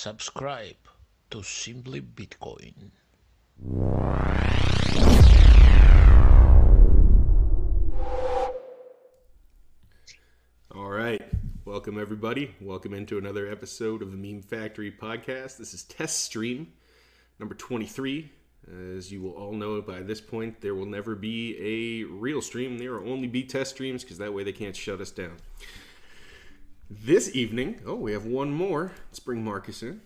Subscribe to Simply Bitcoin. All right. Welcome, everybody. Welcome into another episode of the Meme Factory podcast. This is test stream number 23. As you will all know by this point, there will never be a real stream. There will only be test streams because that way they can't shut us down. This evening, we have one more. Let's bring Marcus in.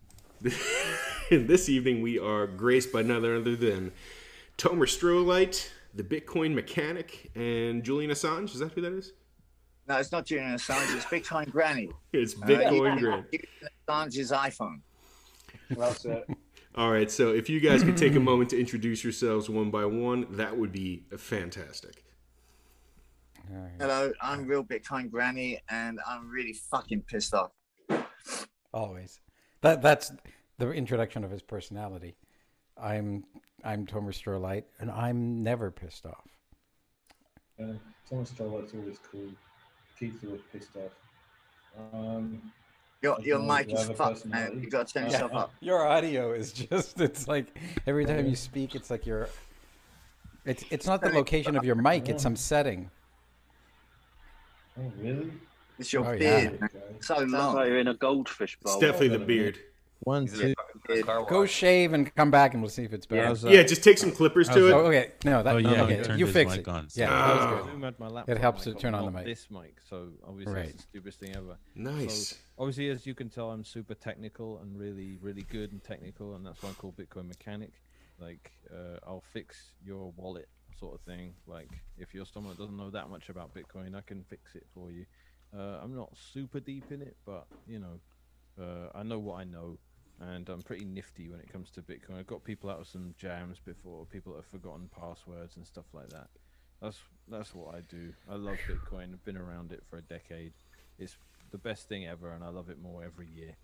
This evening, we are graced by none other than Tomer Strolite, the Bitcoin mechanic, and Julian Assange. Is that who that is? No, it's not Julian Assange. It's Bitcoin Granny. It's Bitcoin Granny. Assange's iPhone. That's it. All right, so if you guys could take a moment to introduce yourselves one by one, that would be fantastic. Hello, I'm Real Bitcoin Granny, and I'm really fucking pissed off. Always. That's the introduction of his personality. I'm Tomer Strolite, and I'm never pissed off. Thomas Strolite's always cool. Keith's always pissed off. Your mic is fucked, man. You got to turn yourself up. Your audio is just—it's like every time you speak, it's like you're. It's not the location of your mic; it's some setting. Oh, really? It's your Oh, beard. yeah. Man. So Sounds long. like you're in a goldfish bowl. It's definitely the beard. One, two. Go shave and come back, and we'll see if it's better. Yeah, just take some clippers to Oh, it. okay. No, that. Oh, yeah, okay. he turned You his fix mic it. on. Yeah, Ah. that was I good. zoomed my laptop It helps mic to turn on the not mic. This mic, so obviously Right. it's the stupidest thing ever. Nice. So obviously, as you can tell, I'm super technical and really, really good and technical, and that's why I'm called Bitcoin Mechanic. Like, I'll fix your wallet sort of thing. Like, if you're someone that doesn't know that much about Bitcoin, I can fix it for you. I'm not super deep in it, but you know, I know what I know. And I'm pretty nifty when it comes to Bitcoin. I've got people out of some jams before, people that have forgotten passwords and stuff like that. That's what I do. I love Bitcoin. I've been around it for a decade. It's the best thing ever, and I love it more every year.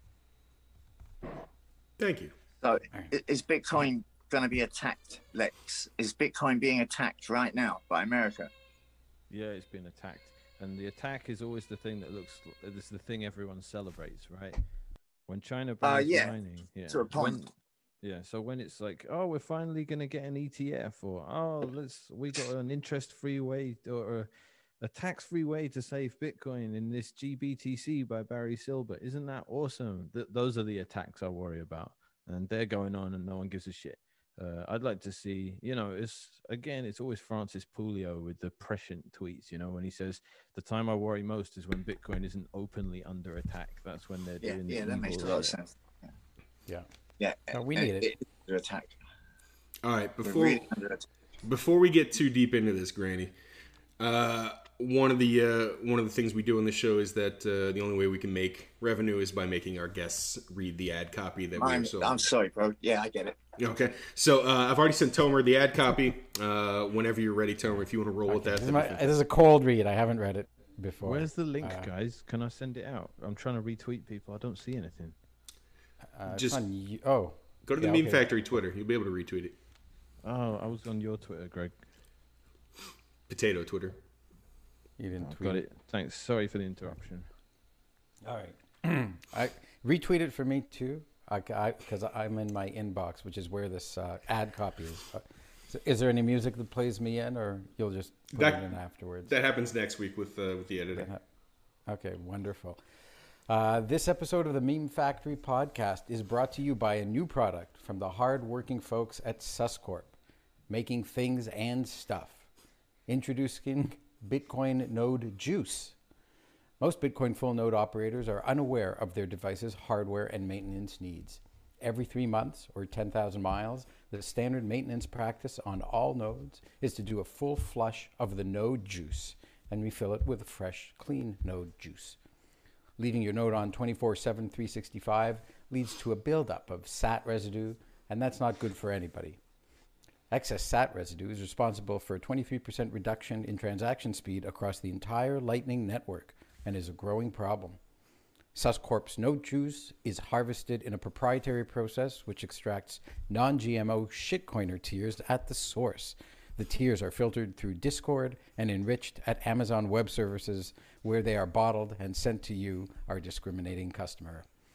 Thank you. So, is Bitcoin going to be attacked, Lex? Is Bitcoin being attacked right now by America? Yeah, it's been attacked. And the attack is always the thing that looks, it's the thing everyone celebrates, right? When China bans Yeah, mining, yeah, to a point. So when it's like, oh, we're finally gonna get an ETF, or oh, we got an interest-free way or a tax-free way to save Bitcoin in this GBTC by Barry Silbert. Isn't that awesome? Those are the attacks I worry about, and they're going on, and no one gives a shit. I'd like to see, it's always Francis Pouliot with the prescient tweets, when he says, the time I worry most is when Bitcoin isn't openly under attack. That's when they're doing the that makes a lot of sense. Yeah. No, we need it. Under attack. All right, We're really under attack. before we get too deep into this, Granny, one of the things we do on the show is that the only way we can make revenue is by making our guests read the ad copy that we have sold. I'm sorry, bro. Yeah, I get it. Okay, so I've already sent Tomer the ad copy. Whenever you're ready, Tomer, if you want to roll with that. This is a cold read. I haven't read it before. Where's the link, guys? Can I send it out? I'm trying to retweet people. I don't see anything. Just go to the Meme Factory Twitter. You'll be able to retweet it. Oh, I was on your Twitter, Greg. Potato Twitter. You didn't tweet Got it. Thanks. Sorry for the interruption. All right. I retweet it for me too, because I'm in my inbox, which is where this ad copy is. So is there any music that plays me in, or you'll just put it in afterwards? That happens next week with the editing. Okay, wonderful. This episode of the Meme Factory podcast is brought to you by a new product from the hard-working folks at Suscorp, making things and stuff. Introducing Bitcoin Node Juice. Most Bitcoin full node operators are unaware of their device's hardware and maintenance needs. Every 3 months or 10,000 miles, the standard maintenance practice on all nodes is to do a full flush of the node juice and refill it with fresh, clean node juice. Leaving your node on 24/7, 365 leads to a buildup of SAT residue, and that's not good for anybody. Excess SAT residue is responsible for a 23% reduction in transaction speed across the entire Lightning network and is a growing problem. Suscorp's node juice is harvested in a proprietary process which extracts non-GMO shitcoiner tears at the source. The tears are filtered through Discord and enriched at Amazon Web Services, where they are bottled and sent to you, our discriminating customer.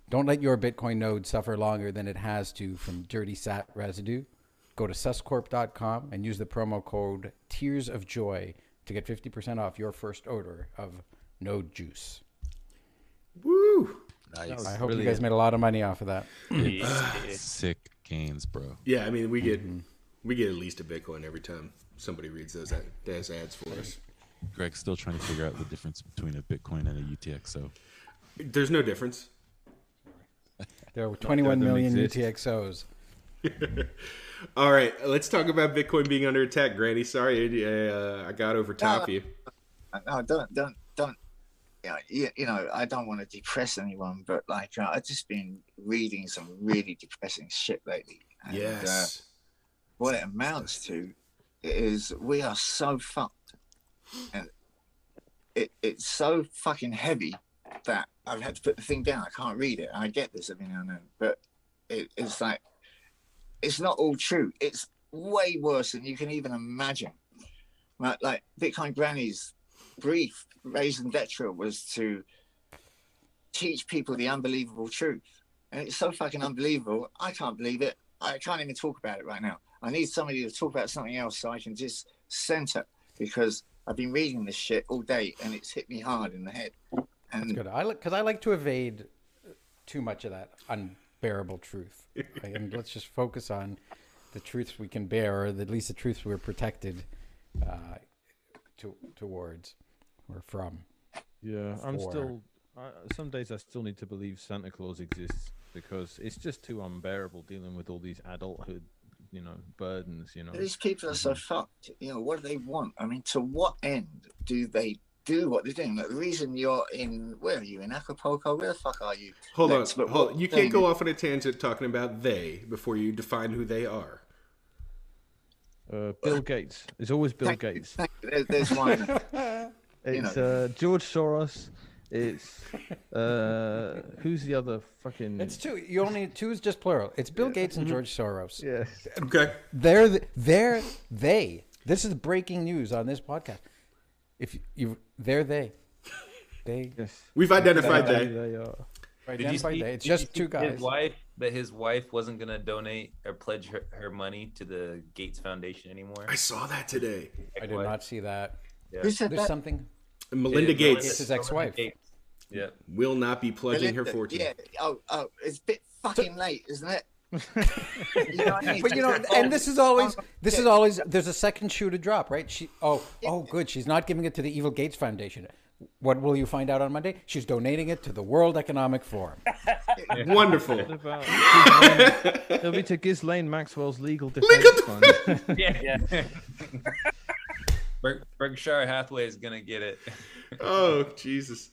Don't let your Bitcoin node suffer longer than it has to from dirty sat residue. Go to suscorp.com and use the promo code Tears of Joy to get 50% off your first order of node juice. Woo! Nice. I hope you guys made a lot of money off of that. Sick gains, bro. Yeah, I mean, we get at least a Bitcoin every time somebody reads those ads for us. Greg's still trying to figure out the difference between a Bitcoin and a UTXO. There's no difference. There were 21 million exist. UTXOs. All right, let's talk about Bitcoin being under attack, Granny. Sorry, I got over top of you. No, don't. You know, I don't want to depress anyone, but like I've just been reading some really depressing shit lately. And, Yes. what it amounts to is we are so fucked, and it's so fucking heavy that I've had to put the thing down. I can't read it. I get this every now and then, but it's like it's not all true. It's way worse than you can even imagine. Like Bitcoin Granny's brief raison d'etre was to teach people the unbelievable truth, and it's so fucking unbelievable. I can't believe it. I can't even talk about it right now. I need somebody to talk about something else so I can just center, because I've been reading this shit all day and it's hit me hard in the head. And Good. Because I like to evade too much of that unbearable truth. Right? And let's just focus on the truths we can bear, or at least the truths we're protected towards or from. Yeah, I'm For- still. Some days I still need to believe Santa Claus exists, because it's just too unbearable dealing with all these adulthood, burdens. these people are so fucked. What do they want? I mean, to what end do they do what they're doing? Like, the reason you're in, where are you, in Acapulco? Where the fuck are you? Hold Lex? on. But what You thing- can't go off on a tangent talking about they before you define who they are. Bill Gates. It's always Bill Thank you, Gates. thank you. There's one. It's George Soros. It's who's the other fucking? It's two. You only two is just plural. It's Bill Gates and George Soros. Yeah. Okay. They. This is breaking news on this podcast. They. Yes. We've identified They that. are. Identified they. It's just two guys. His wife wasn't gonna donate or pledge her money to the Gates Foundation anymore. I saw that today. I did not see that. Yeah. Who said There's that? something. Melinda It's Gates his ex-wife. Yeah. will not be pledging her Melinda, fortune. Yeah. Oh, it's a bit fucking late, isn't it? You know what I mean? But and this is always. There's a second shoe to drop, right? Good. She's not giving it to the Evil Gates Foundation. What will you find out on Monday? She's donating it to the World Economic Forum. Wonderful. It'll be to Ghislaine Maxwell's legal defense fund. Yeah. Berkshire Hathaway is gonna get it. Oh, Jesus.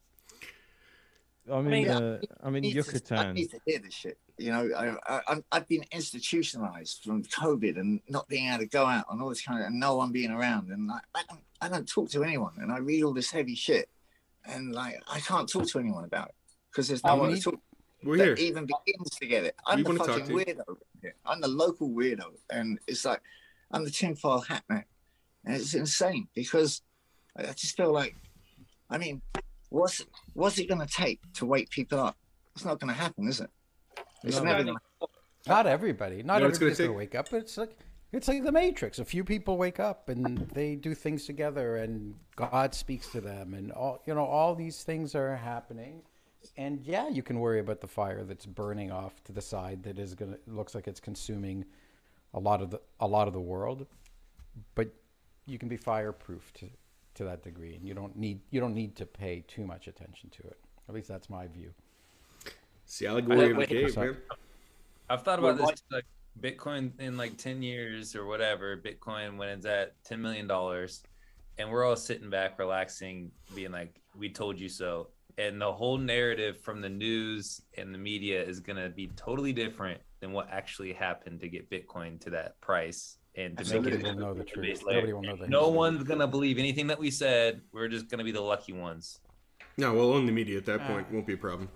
I mean, I need Yucatan. to hear this shit. I've been institutionalized from COVID and not being able to go out and all this kind of, and no one being around, and I don't talk to anyone, and I read all this heavy shit, and like I can't talk to anyone about it because there's no one to talk We're that here. even begins to get it. I'm We the wanna talk fucking to you. weirdo here. I'm the local weirdo, and it's like I'm the tinfoil hat man, and it's insane because I just feel like, I mean, what's it going to take to wake people up? It's not going to happen, is it? It's No. never going to. Not everybody. Not You know what it's gonna everybody's going to take? wake up. It's like the Matrix. A few people wake up and they do things together, and God speaks to them, and all these things are happening. And yeah, you can worry about the fire that's burning off to the side that is looks like it's consuming a lot of the world, but you can be fireproof to that degree, and you don't need to pay too much attention to it. At least that's my view. It's the allegory of the Wait, cave, man. I've thought about this, like Bitcoin in like 10 years or whatever. Bitcoin when it's at $10 million, and we're all sitting back, relaxing, being like, "We told you so." And the whole narrative from the news and the media is going to be totally different than what actually happened to get Bitcoin to that price and to make Nobody it will know the base truth. layer. Nobody will know the No history. one's going to believe anything that we said. We're just going to be the lucky ones. No, we'll own the media at that point. Won't be a problem.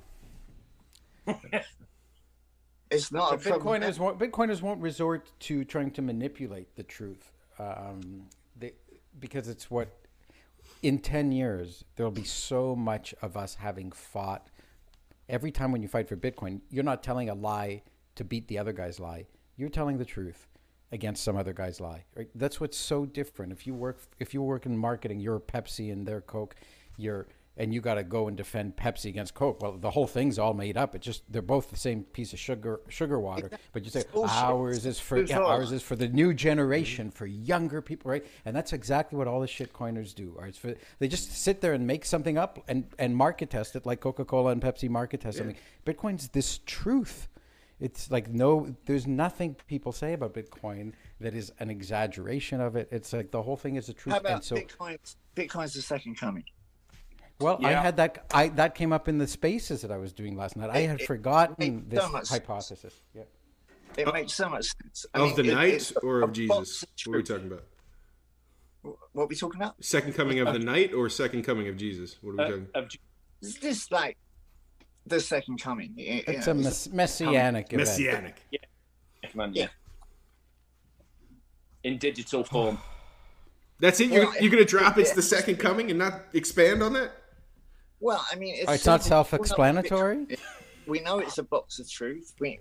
It's not a problem. Bitcoiners won't resort to trying to manipulate the truth, because it's what in 10 years there'll be so much of us having fought every time when you fight for Bitcoin, you're not telling a lie to beat the other guy's lie. You're telling the truth against some other guy's lie. Right? That's what's so different. If you work in marketing, you're Pepsi and they're Coke. And you got to go and defend Pepsi against Coke. Well, the whole thing's all made up. It just they're both the same piece of sugar water. But you say ours is for the new generation, for younger people, right? And that's exactly what all the shitcoiners do. Right? They just sit there and make something up and market test it like Coca-Cola and Pepsi market test something. Bitcoin's this truth. It's like there's nothing people say about Bitcoin that is an exaggeration of it. It's like the whole thing is the truth. How about Bitcoin's the second coming? Well, I had that came up in the spaces that I was doing last night. I had forgotten this hypothesis. Yeah. It makes so much sense. Of the night or of Jesus? What are we talking about? What are we talking about? Second coming of the night or second coming of Jesus? What are we talking? Is this like the second coming? It's a messianic event. Messianic. Yeah. In digital form. That's it? You're going to drop it's the second coming and not expand on that? Well, I mean, it's not self-explanatory. We know it's a box of truth. We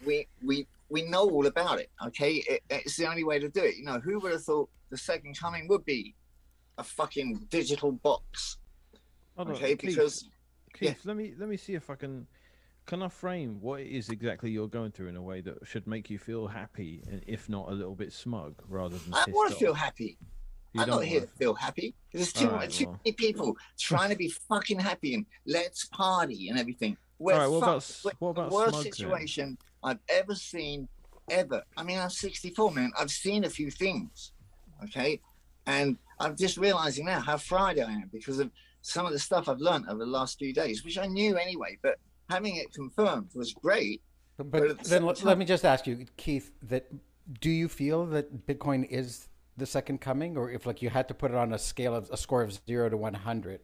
know all about it. Okay, it's the only way to do it. You know, who would have thought the second coming would be a fucking digital box? Okay, because Keith, let me see if I can I frame what it is exactly you're going through in a way that should make you feel happy, and if not a little bit smug, rather than. I want to feel happy. I'm not here to feel happy. There's too many people trying to be fucking happy and let's party and everything. What about the worst situation I've ever seen, ever. I mean, I'm 64, man. I've seen a few things, okay? And I'm just realizing now how fried I am because of some of the stuff I've learned over the last few days, which I knew anyway, but having it confirmed was great. But then let me just ask you, Keith, do you feel that Bitcoin is the second coming, or if like you had to put it on a scale of a score of 0 to 100,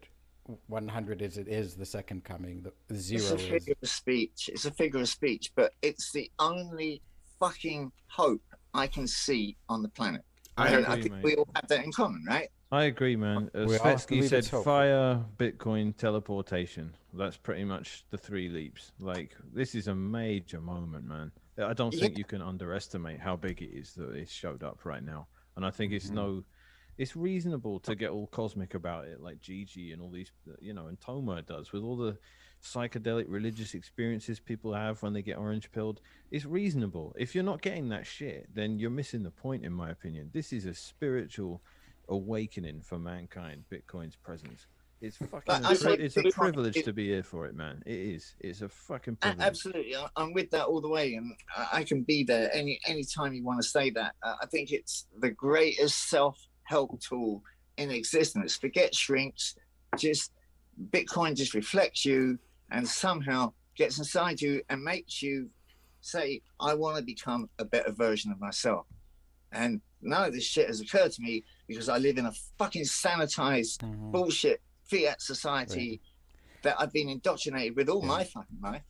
100 is the second coming, the 0 it's a figure of speech. It's a figure of speech, but it's the only fucking hope I can see on the planet. I think we all have that in common, right? I agree, man. Svetsky said fire, Bitcoin, teleportation. That's pretty much the 3 leaps. Like, this is a major moment, man. I don't think you can underestimate how big it is that it's showed up right now. And I think it's reasonable to get all cosmic about it, like Gigi and all these, and Toma does with all the psychedelic religious experiences people have when they get orange pilled. It's reasonable. If you're not getting that shit, then you're missing the point, in my opinion. This is a spiritual awakening for mankind, Bitcoin's presence. It's fucking it's a privilege to be here for it, man. It is. It's a fucking privilege. Absolutely. I'm with that all the way, and I can be there any time you want to say that. I think it's the greatest self-help tool in existence. Forget shrinks. Just Bitcoin just reflects you and somehow gets inside you and makes you say, I want to become a better version of myself. And none of this shit has occurred to me because I live in a fucking sanitized bullshit fiat society that I've been indoctrinated with all my fucking life.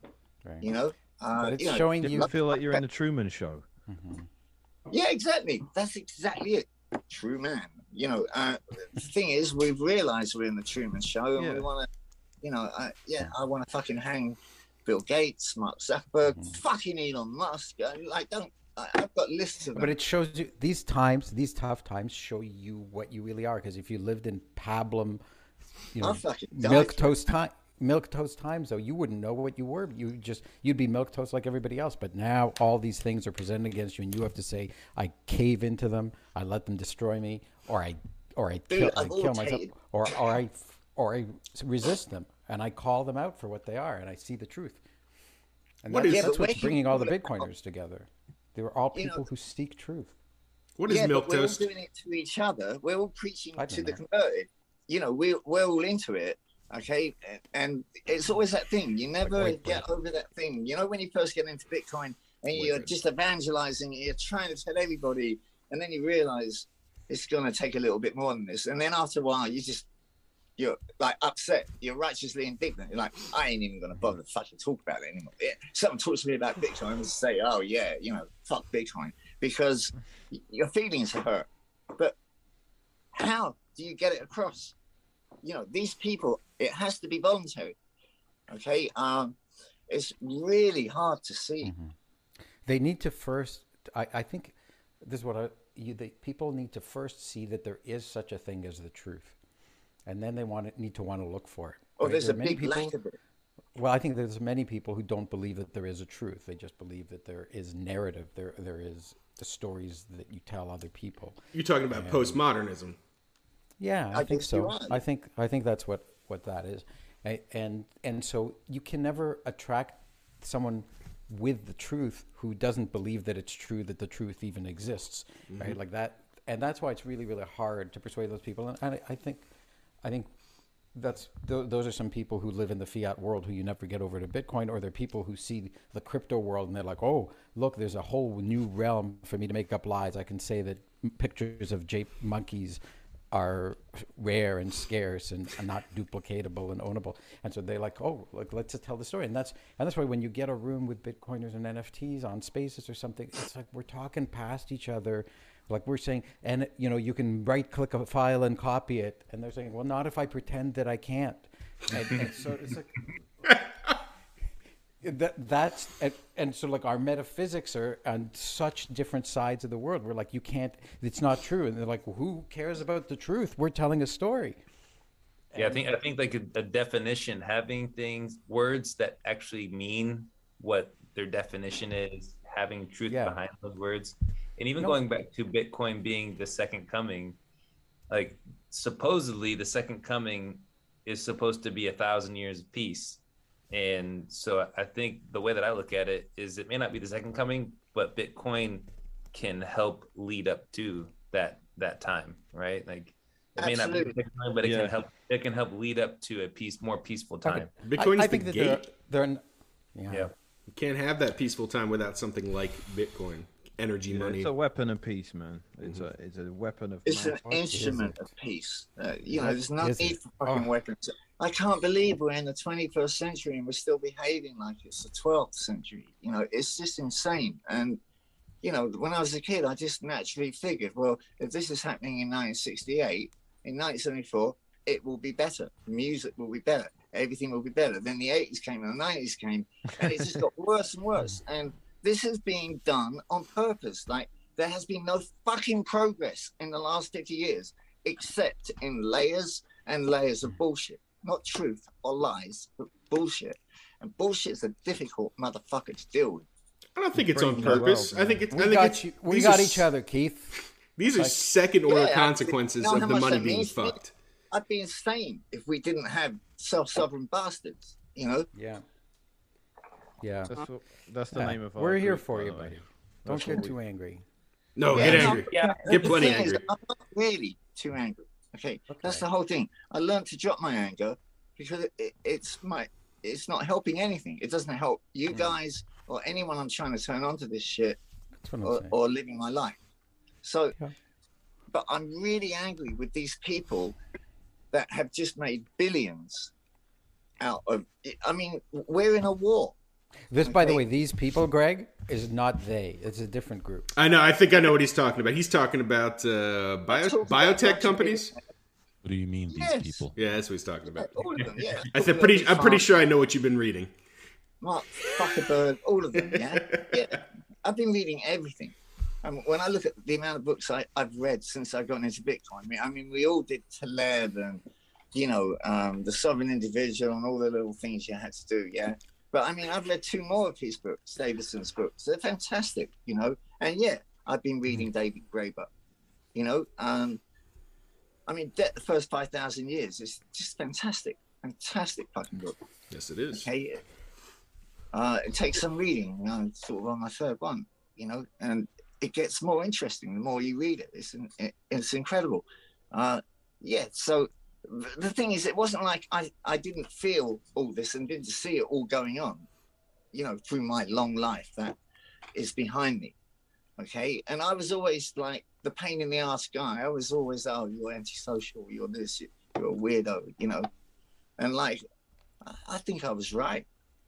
But it's showing you feel like you're in the Truman Show. Yeah, exactly. That's exactly it. True man. The thing is, we've realized we're in the Truman Show, and we want to, I want to fucking hang Bill Gates, Mark Zuckerberg, fucking Elon Musk. I've got lists of them. But it shows you these tough times show you what you really are. Because if you lived in pablum, milk toast times, though, you wouldn't know what you were. You'd be milk toast like everybody else. But now all these things are presented against you, and you have to say, I cave into them, I let them destroy me, or I kill myself, or I resist them, and I call them out for what they are, and I see the truth. And that's what's bringing all the Bitcoiners together. They were all people who seek truth. What is milk toast? We're all doing it to each other. We're all preaching to the converted. We're all into it. Okay, and it's always that thing. You never get over that thing. When you first get into Bitcoin and you're just evangelizing, you're trying to tell everybody, and then you realize it's going to take a little bit more than this. And then after a while, you're like upset. You're righteously indignant. You're like, I ain't even going to bother to fucking talk about it anymore. Someone talks to me about Bitcoin and say, oh yeah, fuck Bitcoin, because your feelings are hurt. But how do you get it across? These people, it has to be voluntary. Okay, it's really hard to see. They need to first. I think this is what people need to first see that there is such a thing as the truth, and then they need to look for it. Oh, right? there's There a are many big people, lack of it. Well, I think there's many people who don't believe that there is a truth. They just believe that there is narrative. There is the stories that you tell other people. You're talking about postmodernism. Yeah, I think guess so. you're right. I think that's what that is, and so you can never attract someone with the truth who doesn't believe that it's true, that the truth even exists, right? Like that, and that's why it's really, really hard to persuade those people. And I think those are some people who live in the fiat world who you never get over to Bitcoin, or they're people who see the crypto world and they're like, oh, look, there's a whole new realm for me to make up lies. I can say that pictures of jape monkeys are rare and scarce and not duplicatable and ownable. And so they're like, oh, like, let's just tell the story. And that's why when you get a room with Bitcoiners and NFTs on Spaces or something, it's like we're talking past each other. Like we're saying, and you can right click a file and copy it. And they're saying, well, not if I pretend that I can't. And so it's like, so like our metaphysics are on such different sides of the world. We're like, you can't, it's not true. And they're like, well, who cares about the truth? We're telling a story. Yeah, I think like a definition, having words that actually mean what their definition is, having truth behind those words. And even going back to Bitcoin being the second coming, like supposedly the second coming is supposed to be 1,000 years of peace. And so I think the way that I look at it is it may not be the second coming, but Bitcoin can help lead up to that time, right? Like it may not be the second time, but it can help lead up to a more peaceful time. Bitcoin is the think gate. Yeah. You can't have that peaceful time without something like Bitcoin, energy, money. It's a weapon of peace, man. It's a weapon of. It's an instrument of peace. There's no need for fucking weapons. I can't believe we're in the 21st century and we're still behaving like it's the 12th century. It's just insane. And, when I was a kid, I just naturally figured, well, if this is happening in 1968, in 1974, it will be better. Music will be better. Everything will be better. Then the 80s came and the 90s came, and it just got worse and worse. And this is being done on purpose. Like, there has been no fucking progress in the last 50 years, except in layers and layers of bullshit. Not truth or lies, but bullshit. And bullshit's a difficult motherfucker to deal with. I don't think it's on purpose. I think it's. We got each other, Keith. These are second order consequences of the money being fucked. I'd be insane if we didn't have self-sovereign bastards. Yeah. That's the name of our We're here group, for by you, the way. buddy. Don't get too angry. No, get angry. Get plenty The thing is, angry. I'm not really too angry. Okay, that's the whole thing. I learned to drop my anger because it's not helping anything. It doesn't help you guys or anyone I'm trying to turn on to this shit or living my life. So, but I'm really angry with these people that have just made billions out of it. I mean, we're in a war. This, by the way, these people, Greg, is not they. It's a different group. I know. I think I know what he's talking about. He's talking about biotech companies. What do you mean, these people? Yeah, that's what he's talking about. All of them, yeah. I'm pretty sure I know what you've been reading. Mark Zuckerberg, all of them, yeah. I've been reading everything. When I look at the amount of books I've read since I've gotten into Bitcoin, I mean, we all did Taleb and, the Sovereign Individual and all the little things you had to do, yeah. But I mean, I've read 2 more of his books, Davidson's books. They're fantastic, And I've been reading David Graeber, I mean, Debt the First 5,000 Years is just fantastic fucking book. Yes, it is. Okay. It takes some reading, sort of on my third one, and it gets more interesting the more you read it. It's incredible. So the thing is, it wasn't like I didn't feel all this and didn't see it all going on, through my long life that is behind me. Okay. And I was always like the pain in the ass guy. I was always, oh, you're antisocial, you're this, you're a weirdo, and like, I think I was right,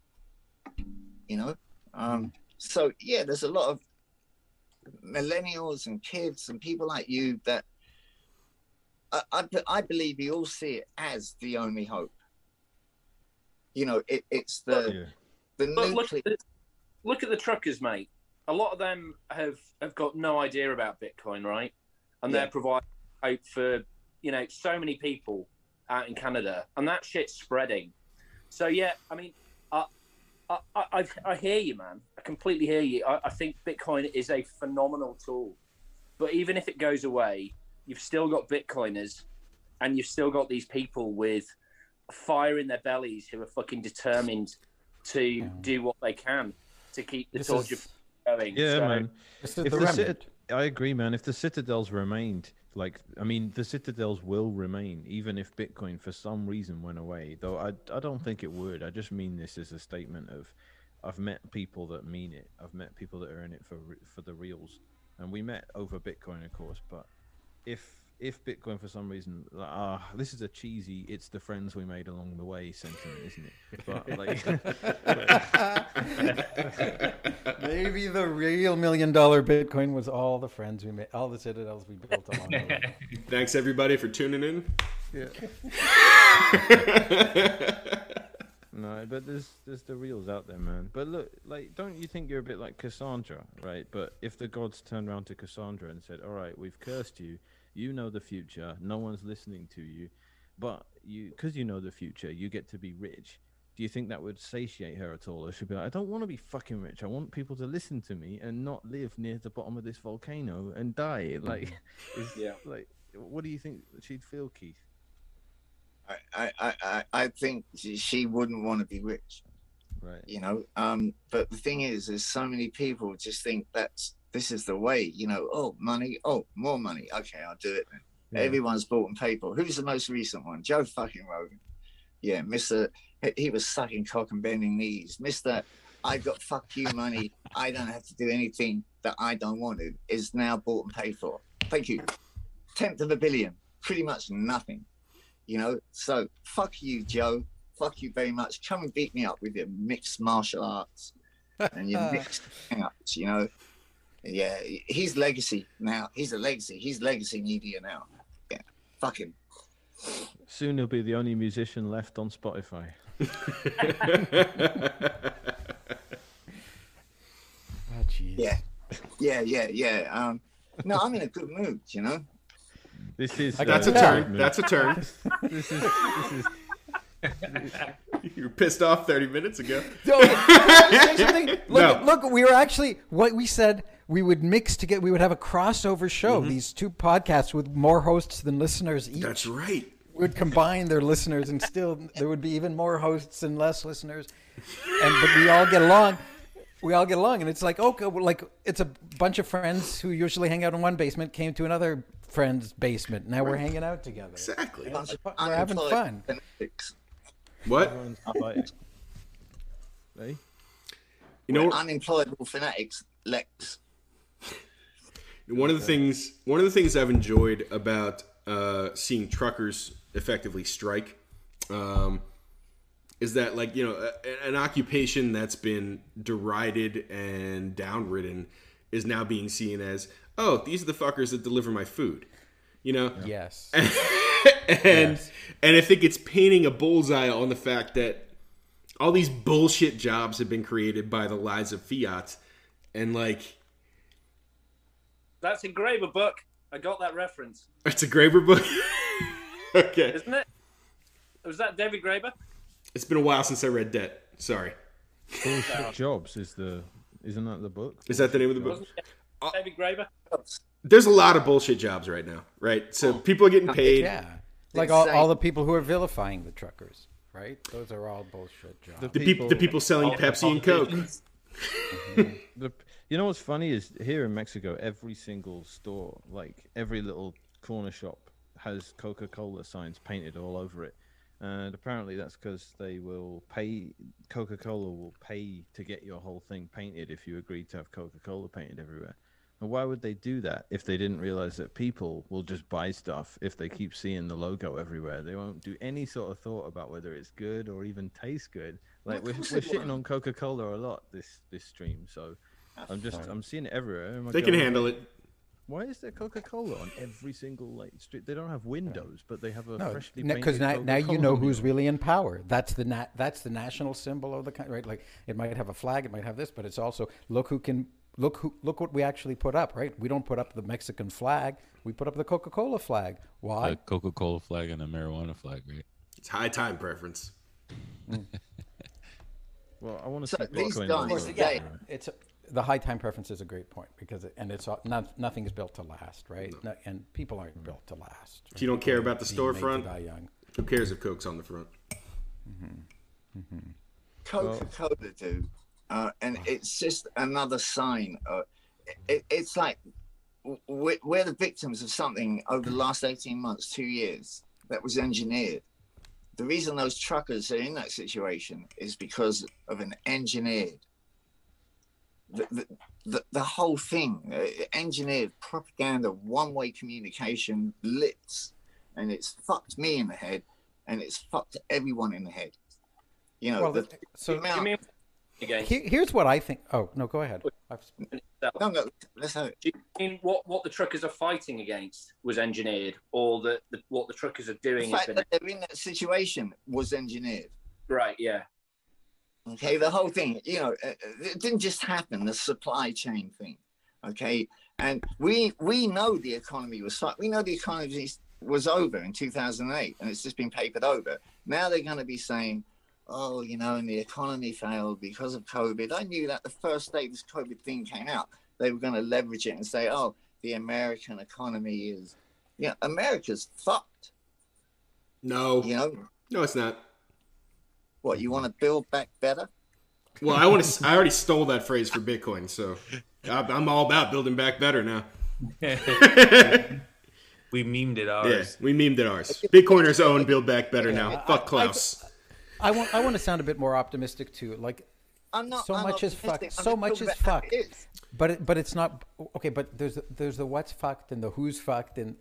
so yeah, there's a lot of millennials and kids and people like you that I believe you all see it as the only hope. You know, it's the But nuclear. look at the truckers, mate. A lot of them have got no idea about Bitcoin, right? And Yeah. they're providing hope for, you know, so many people out in Canada, and that shit's spreading. So yeah, I mean, I hear you, man. I completely hear you. I think Bitcoin is a phenomenal tool, but even if it goes away, you've still got Bitcoiners, and you've still got these people with fire in their bellies who are fucking determined to do what they can to keep the torture going. Yeah, So- man. This is If the the remnant. I agree, man. If the citadels remained, like, I mean, the citadels will remain, even if Bitcoin for some reason went away. Though I don't think it would. I just mean this as a statement of, I've met people that mean it. I've met people that are in it for the reals, and we met over Bitcoin, of course. But if Bitcoin for some reason, this is a cheesy, it's the friends we made along the way sentiment, isn't it? But like, Maybe the real $1 million Bitcoin was all the friends we made, all the citadels we built along the way. Thanks everybody for tuning in. yeah. No, but there's the reals out there, man. But look, like, don't you think you're a bit like Cassandra, right? But if the gods turned around to Cassandra and said, "All right, we've cursed you. You know the future. No one's listening to you, but because you know the future, you get to be rich." Do you think that would satiate her at all? Or she'd be like, "I don't want to be fucking rich. I want people to listen to me and not live near the bottom of this volcano and die." Like, like, what do you think she'd feel, Keith? I think she wouldn't want to be rich, Right. you know. But the thing is, there's so many people just think this is the way, you know. Oh, money. Oh, more money. Okay, I'll do it then. Yeah. Everyone's bought and paid for. Who's the most recent one? Joe fucking Rogan. Yeah, Mr. He was sucking cock and bending knees. Mr. I got fuck you money. I don't have to do anything that I don't want to. Is now bought and paid for. Thank you. 10th of a billion. Pretty much nothing. You know, so fuck you, Joe. Fuck you very much. Come and beat me up with your mixed martial arts and your mixed hang-ups, you know. Yeah, he's legacy now. He's a legacy. He's legacy media now. Yeah, fuck him. Soon he'll be the only musician left on Spotify. Oh, jeez. Yeah. No, I'm in a good mood, you know. This is That's a turn. That's a turn. This is You were pissed off 30 minutes ago. Say something? No. Look, we were actually, what we said, we would mix together, we would have a crossover show, these two podcasts with more hosts than listeners each. That's right. We would combine their listeners and still there would be even more hosts and less listeners. But we all get along. And it's like, okay, well, like, it's a bunch of friends who usually hang out in one basement came to another friend's basement. Now we're hanging out together. Exactly. We're having fun. What? Hey? You know, Unemployable fanatics, Lex. one of the things I've enjoyed about seeing truckers effectively strike is that, like, you know, an occupation that's been derided and downridden is now being seen as, oh, these are the fuckers that deliver my food, you know? Yes. And I think it's painting a bullseye on the fact that all these bullshit jobs have been created by the lies of fiat, and like, That's a Graeber book. I got that reference. it's a Graeber book. Okay, Isn't it? Was that David Graeber? it's been a while since I read that. Sorry. Bullshit Jobs isn't that the book? Is that the name of the book? Wasn't it David Graeber? There's a lot of bullshit jobs right now, right? So people are getting paid. Yeah. Like all the people who are vilifying the truckers, right? Those are all bullshit jobs. The people selling Pepsi and Coke. You know what's funny is here in Mexico, every single store, like every little corner shop, has Coca-Cola signs painted all over it. And apparently that's because they will pay, Coca-Cola will pay to get your whole thing painted if you agree to have Coca-Cola painted everywhere. And why would they do that if they didn't realize that people will just buy stuff if they keep seeing the logo everywhere? They won't do any sort of thought about whether it's good or even tastes good. Like, we're shitting on Coca-Cola a lot this stream, so I'm seeing it everywhere. Oh my They can God. handle it. Why is there Coca-Cola on every single like street? They don't have windows, but they have a No, freshly because painted now you Coca-Cola know who's mural. really in power. That's the national symbol of the country, right? Like it might have a flag, it might have this, but it's also look what we actually put up, right? We don't put up the Mexican flag, we put up the Coca-Cola flag. Why? A Coca-Cola flag and a marijuana flag, right? It's high time preference. Well, I want to So see these Bitcoin guys, also. yeah, It's the high time preference is a great point because nothing is built to last, right? No, and people aren't built to last. If you don't care about the Being made to storefront, die young. who cares if Coke's on the front? Coca-Cola do, and it's just another sign. It's like we're the victims of something over the last 18 months, 2 years that was engineered. The reason those truckers are in that situation is because of an engineered. The whole thing, engineered propaganda, one-way communication, blitz, and it's fucked me in the head, and it's fucked everyone in the head. You know, Well, so amount- You mean again? here's what I think. Oh no, go ahead. no, let's have it. Do you mean what the truckers are fighting against was engineered, or what the truckers are The doing has fact been that they're in that situation was engineered. right? Yeah. Okay, the whole thing, you know, it didn't just happen, the supply chain thing. Okay, and we know the economy was fucked. We know the economy was over in 2008, and it's just been papered over. Now they're going to be saying, oh, you know, and the economy failed because of COVID. I knew that the first day this COVID thing came out, they were going to leverage it and say, oh, the American economy is, you know, America's fucked. No, You know, no, it's not. what, you want to build back better? Well, I already stole that phrase for Bitcoin, so I'm all about building back better now. We memed it Yeah, ours. we memed it ours. Bitcoiners own Build Back Better now. Fuck Klaus. I want to sound a bit more optimistic too. Like I'm not. so I'm much is optimistic. fucked. I'm So just much talking is about how fucked. it is. But it's not okay. But there's the what's fucked and the who's fucked and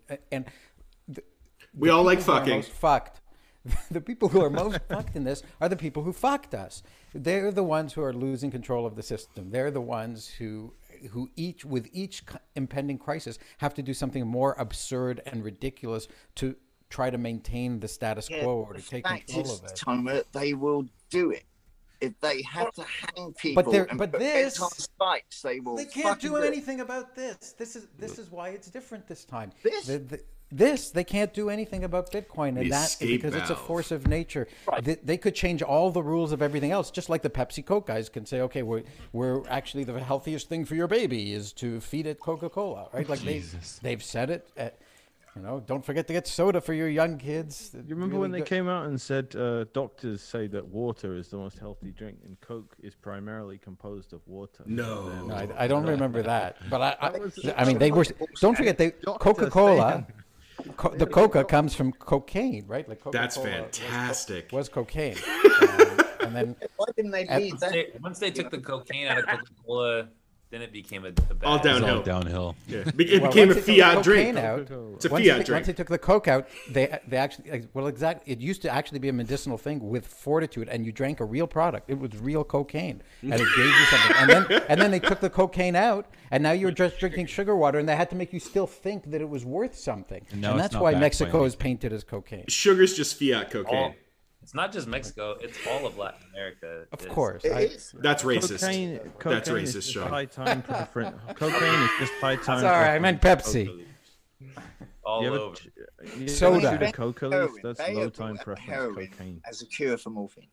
We all like people who are fucking. most fucked. The people who are most fucked in this are the people who fucked us. They're the ones who are losing control of the system. They're the ones who each with each impending crisis have to do something more absurd and ridiculous to try to maintain the status quo or to take fact control is, of it. Tomer, they will do it. If they have to hang people they're- and but put this- heads on spikes, they will. They can't fucking do it. anything about this. This is why it's different this time. This? They can't do anything about Bitcoin, The and that is escape because it's a valve. force of nature. They could change all the rules of everything else, just like the Pepsi Coke guys can say, okay, we're actually the healthiest thing for your baby is to feed it Coca-Cola, right? Like they've said it. You know, don't forget to get soda for your young kids. You remember when they came out and said doctors say that water is the most healthy drink and Coke is primarily composed of water? No. No, I don't remember that, but That I mean, they were. Don't forget, Coca-Cola. The Coca comes from cocaine, right? Like Coca-Cola That's fantastic. Was cocaine, and then Why didn't they leave that? Once they took the cocaine out of Coca-Cola, then it became a bad. All It's downhill. all downhill. Yeah. It became a once they took fiat the drink. cocaine out, It's a once fiat they, drink. Once they took the Coke out, they actually exactly. It used to actually be a medicinal thing with fortitude, and you drank a real product. It was real cocaine, and it gave you something. And then they took the cocaine out, and now you're just drinking sugar water, and they had to make you still think that it was worth something. And now And it's that's not why backed by Mexico is anything. painted as cocaine. Sugar's just fiat cocaine. It's not just Mexico; it's all of Latin America. Of course, It is. That's racist. Cocaine That's is racist, just Sean. high time preference. Cocaine is just high time. Sorry, I meant preference. Pepsi. all You ever, over. you Soda. ever shoot a coca leaf? Heroin. That's They low have time brought preference heroin cocaine. as a cure for morphine.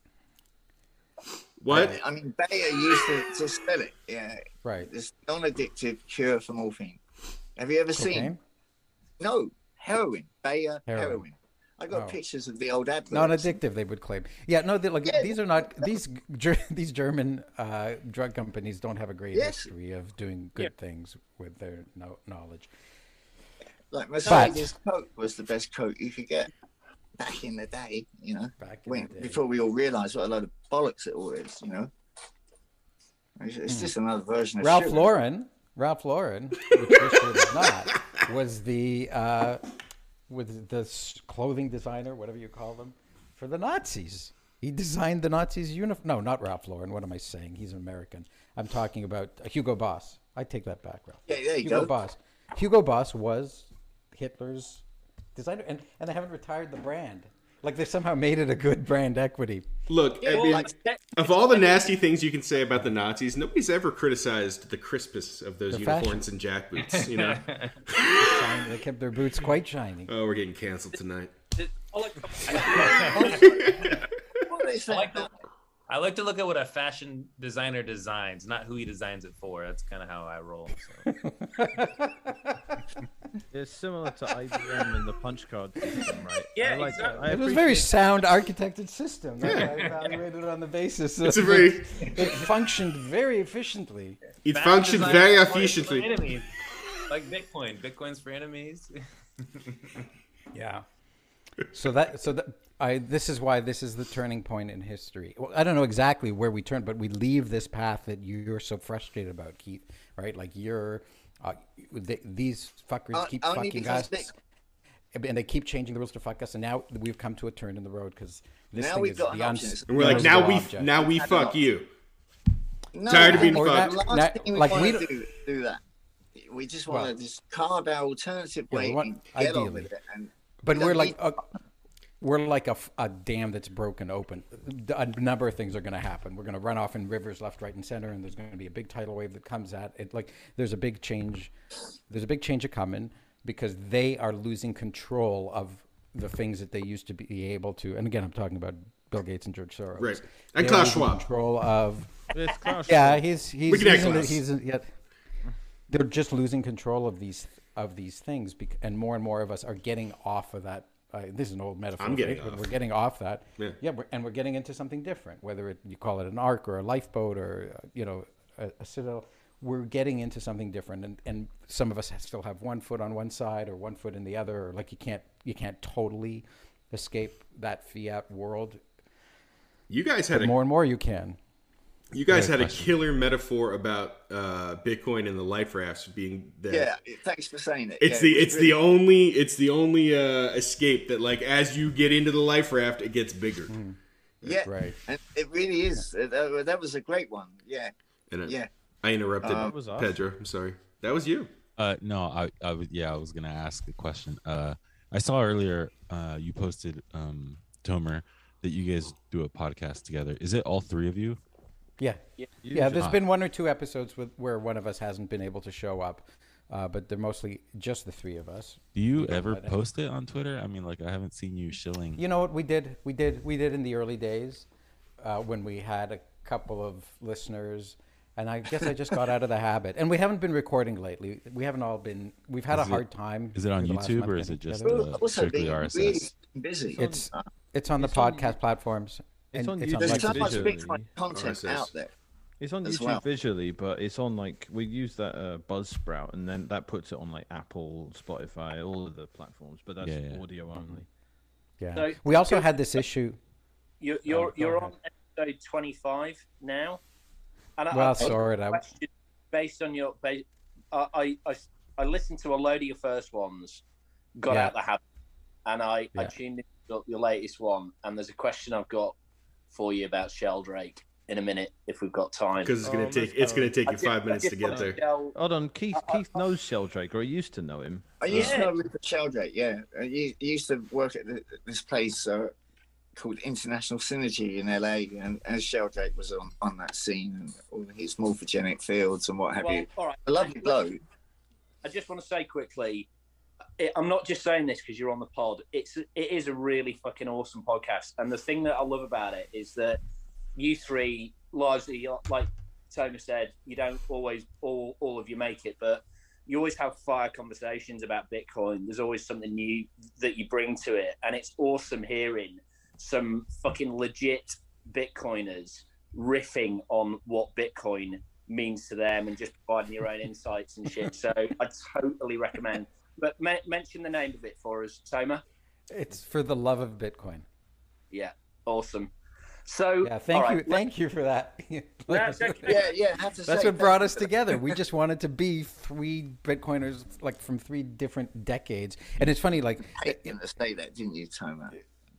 What? I mean, Bayer used to sell it. Yeah, Right. this non-addictive cure for morphine. Have you ever seen? Cocaine? No, heroin. Bayer Heroin. heroin. I got Oh. pictures of the old adverts. Non-addictive, they would claim. Yeah, no, like Yeah. these are not these German drug companies don't have a great Yes. history of doing good things with their knowledge. Like Mercedes Coke was the best Coke you could get back in the day. You know, Back in the day. before we all realised what a load of bollocks it all is. You know, it's just another version of Ralph sugar. Lauren, which this is not, was the clothing designer, whatever you call them, for the Nazis. He designed the Nazis' uniform. No, not Ralph Lauren. What am I saying? He's an American. I'm talking about Hugo Boss. I take that back, Ralph. Yeah, there you Hugo go. Boss. Hugo Boss was Hitler's designer, and they haven't retired the brand. Like they somehow made it a good brand equity. Look, I mean, of all the nasty things you can say about the Nazis, nobody's ever criticized the crispness of those unicorns and jackboots. You know, They kept their boots quite shiny. oh, we're getting canceled tonight. I like to look at what a fashion designer designs, not who he designs it for. That's kind of how I roll. So. It's similar to IBM and the punch card system, right? Yeah, exactly. It was a very sound architected system. I evaluated it on the basis of It's a very. it functioned very efficiently. It Fast functioned design very for efficiently. enemies. Like Bitcoin. Bitcoin's for enemies. Yeah. So this is why this is the turning point in history. Well, I don't know exactly where we turn, but we leave this path that you're so frustrated about, Keith. Right? Like these fuckers keep fucking us, and they keep changing the rules to fuck us. And now we've come to a turn in the road because this Now thing we've is got the an option. And we're like, now we fuck you. No, Tired of being the fucked. last thing we like, want we to don't- do that. We just want to just carve our alternative Yeah, way what- and get on ideally. with it. And But we don't we're need- like a dam that's broken open. A number of things are going to happen. We're going to run off in rivers left, right, and center, and there's going to be a big tidal wave that comes at it. Like there's a big change. There's a big change a coming because they are losing control of the things that they used to be able to. And again, I'm talking about Bill Gates and George Soros. Right. And They're Klaus losing Schwab. Control of. It's Klaus Yeah, Schwab. he's We can act he's Klaus. yeah. They're just losing control of these things, and more of us are getting off of that. This is an old metaphor. I'm getting but off. we're getting off that. Yeah. We're getting into something different. Whether you call it an ark or a lifeboat or a citadel, we're getting into something different. And some of us still have one foot on one side or one foot in the other. Or like you can't totally escape that fiat world. You guys had But more and more you can. You guys Great had a question. killer metaphor about Bitcoin and the life rafts being that. Yeah, thanks for saying it. It's Yeah, the only escape that, like, as you get into the life raft, it gets bigger. Yeah, Right. and it really is. That was a great one. Yeah, And yeah. I interrupted That was us. Pedro. I'm sorry. That was you. No, I was gonna ask a question. I saw earlier you posted Tomer that you guys do a podcast together. Is it all three of you? Yeah. Usually. There's been one or two episodes where one of us hasn't been able to show up, but they're mostly just the three of us. Do you ever post it on Twitter? I mean, like, I haven't seen you shilling. You know what we did? We did in the early days when we had a couple of listeners, and I guess I just got out of the habit. And we haven't been recording lately. We haven't all been. We've had a hard time. Is it on for the last YouTube month or is getting it just together. We've also strictly been RSS? really busy. It's on the It's on- podcast platforms. it's and on it's YouTube. There's like so much visually. Bitcoin content RSS. out there. It's on as YouTube well. visually, but it's on like we use that Buzzsprout, and then that puts it on like Apple, Spotify, all of the platforms. But that's Yeah. audio only. Yeah. So- We also had this issue. You're go on episode 25 now, and Well, I sort of. question based on your I listened to a load of your first ones, got Yeah. out the habit, and I Yeah. tuned into your latest one, and there's a question I've got for you about Sheldrake in a minute if we've got time. Because it's Oh, gonna take you 5 minutes to get there. Hold on, Keith knows Sheldrake, or he used to know him. I used to Yeah. know Rupert Sheldrake, yeah. He used to work at this place called International Synergy in LA, and Sheldrake was on that scene and all his morphogenic fields and what have you. All right. A lovely bloke. I just want to say quickly, I'm not just saying this because you're on the pod. It is a really fucking awesome podcast, and the thing that I love about it is that you three largely, like Thomas said, you don't always all of you make it, but you always have fire conversations about Bitcoin. There's always something new that you bring to it, and it's awesome hearing some fucking legit Bitcoiners riffing on what Bitcoin means to them and just providing your own insights and shit. So I totally recommend. But mention the name of it for us, Toma. It's For the Love of Bitcoin. Yeah, awesome. So Yeah, all right, thank you for that. That's okay. Yeah, I have to say. That's what brought us together. We just wanted to be three Bitcoiners, like from three different decades. And it's funny, like I hate to say that, didn't you, Toma?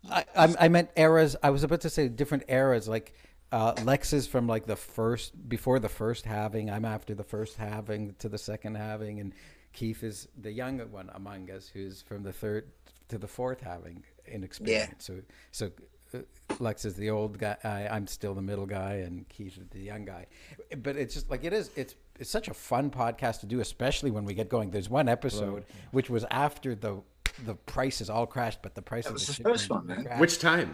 I meant eras. I was about to say different eras. Like Lex is from like before the first halving. I'm after the first halving to the second halving, and Keith is the younger one among us, who's from the third to the fourth having inexperience. So Lex is the old guy. I'm still the middle guy, and Keith is the young guy. But it's just like it's such a fun podcast to do, especially when we get going. There's one episode which was after the prices all crashed, but the price That of was the the shit first didn't one, man. crash. Which time?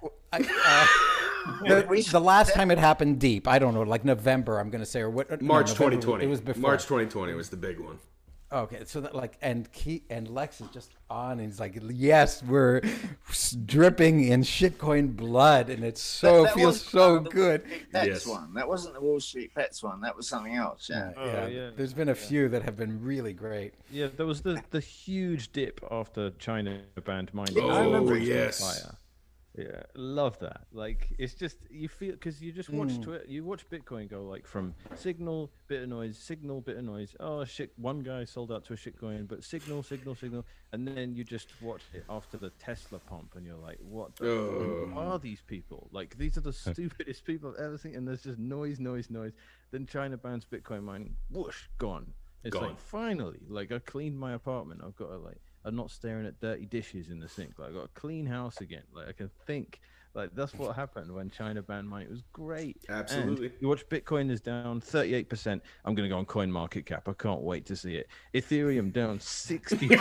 The last time it happened deep, I don't know, like November, I'm going to say, or what? March November, 2020. It was before. March 2020 was the big one. Okay, so that and Lex is just on, and he's like, yes, we're dripping in shitcoin blood, and it's That feels wasn't so the good. Wall Street Pets Yes. one. That wasn't the Wall Street Pets one. That was something else. Yeah. Yeah. There's been a few that have been really great. Yeah, there was the huge dip after China banned mining. Oh, remember it. yes. Fire. Yeah, love that. Like, it's just, you feel, because you just watch Twitter, you watch Bitcoin go like from signal, bit of noise. Oh shit, one guy sold out to a shitcoin, but signal, and then you just watch it after the Tesla pump, and you're like, what the fuck are these people? Like, these are the stupidest people I've ever seen, and there's just noise. Then China bans Bitcoin mining, whoosh, gone. It's Gone. like, finally, like, I cleaned my apartment. I've got to I'm not staring at dirty dishes in the sink. Like, I got a clean house again. Like, I can think. Like, that's what happened when China banned mining. It was great. Absolutely. And you watch Bitcoin is down 38%. I'm going to go on CoinMarketCap. I can't wait to see it. Ethereum down 60%.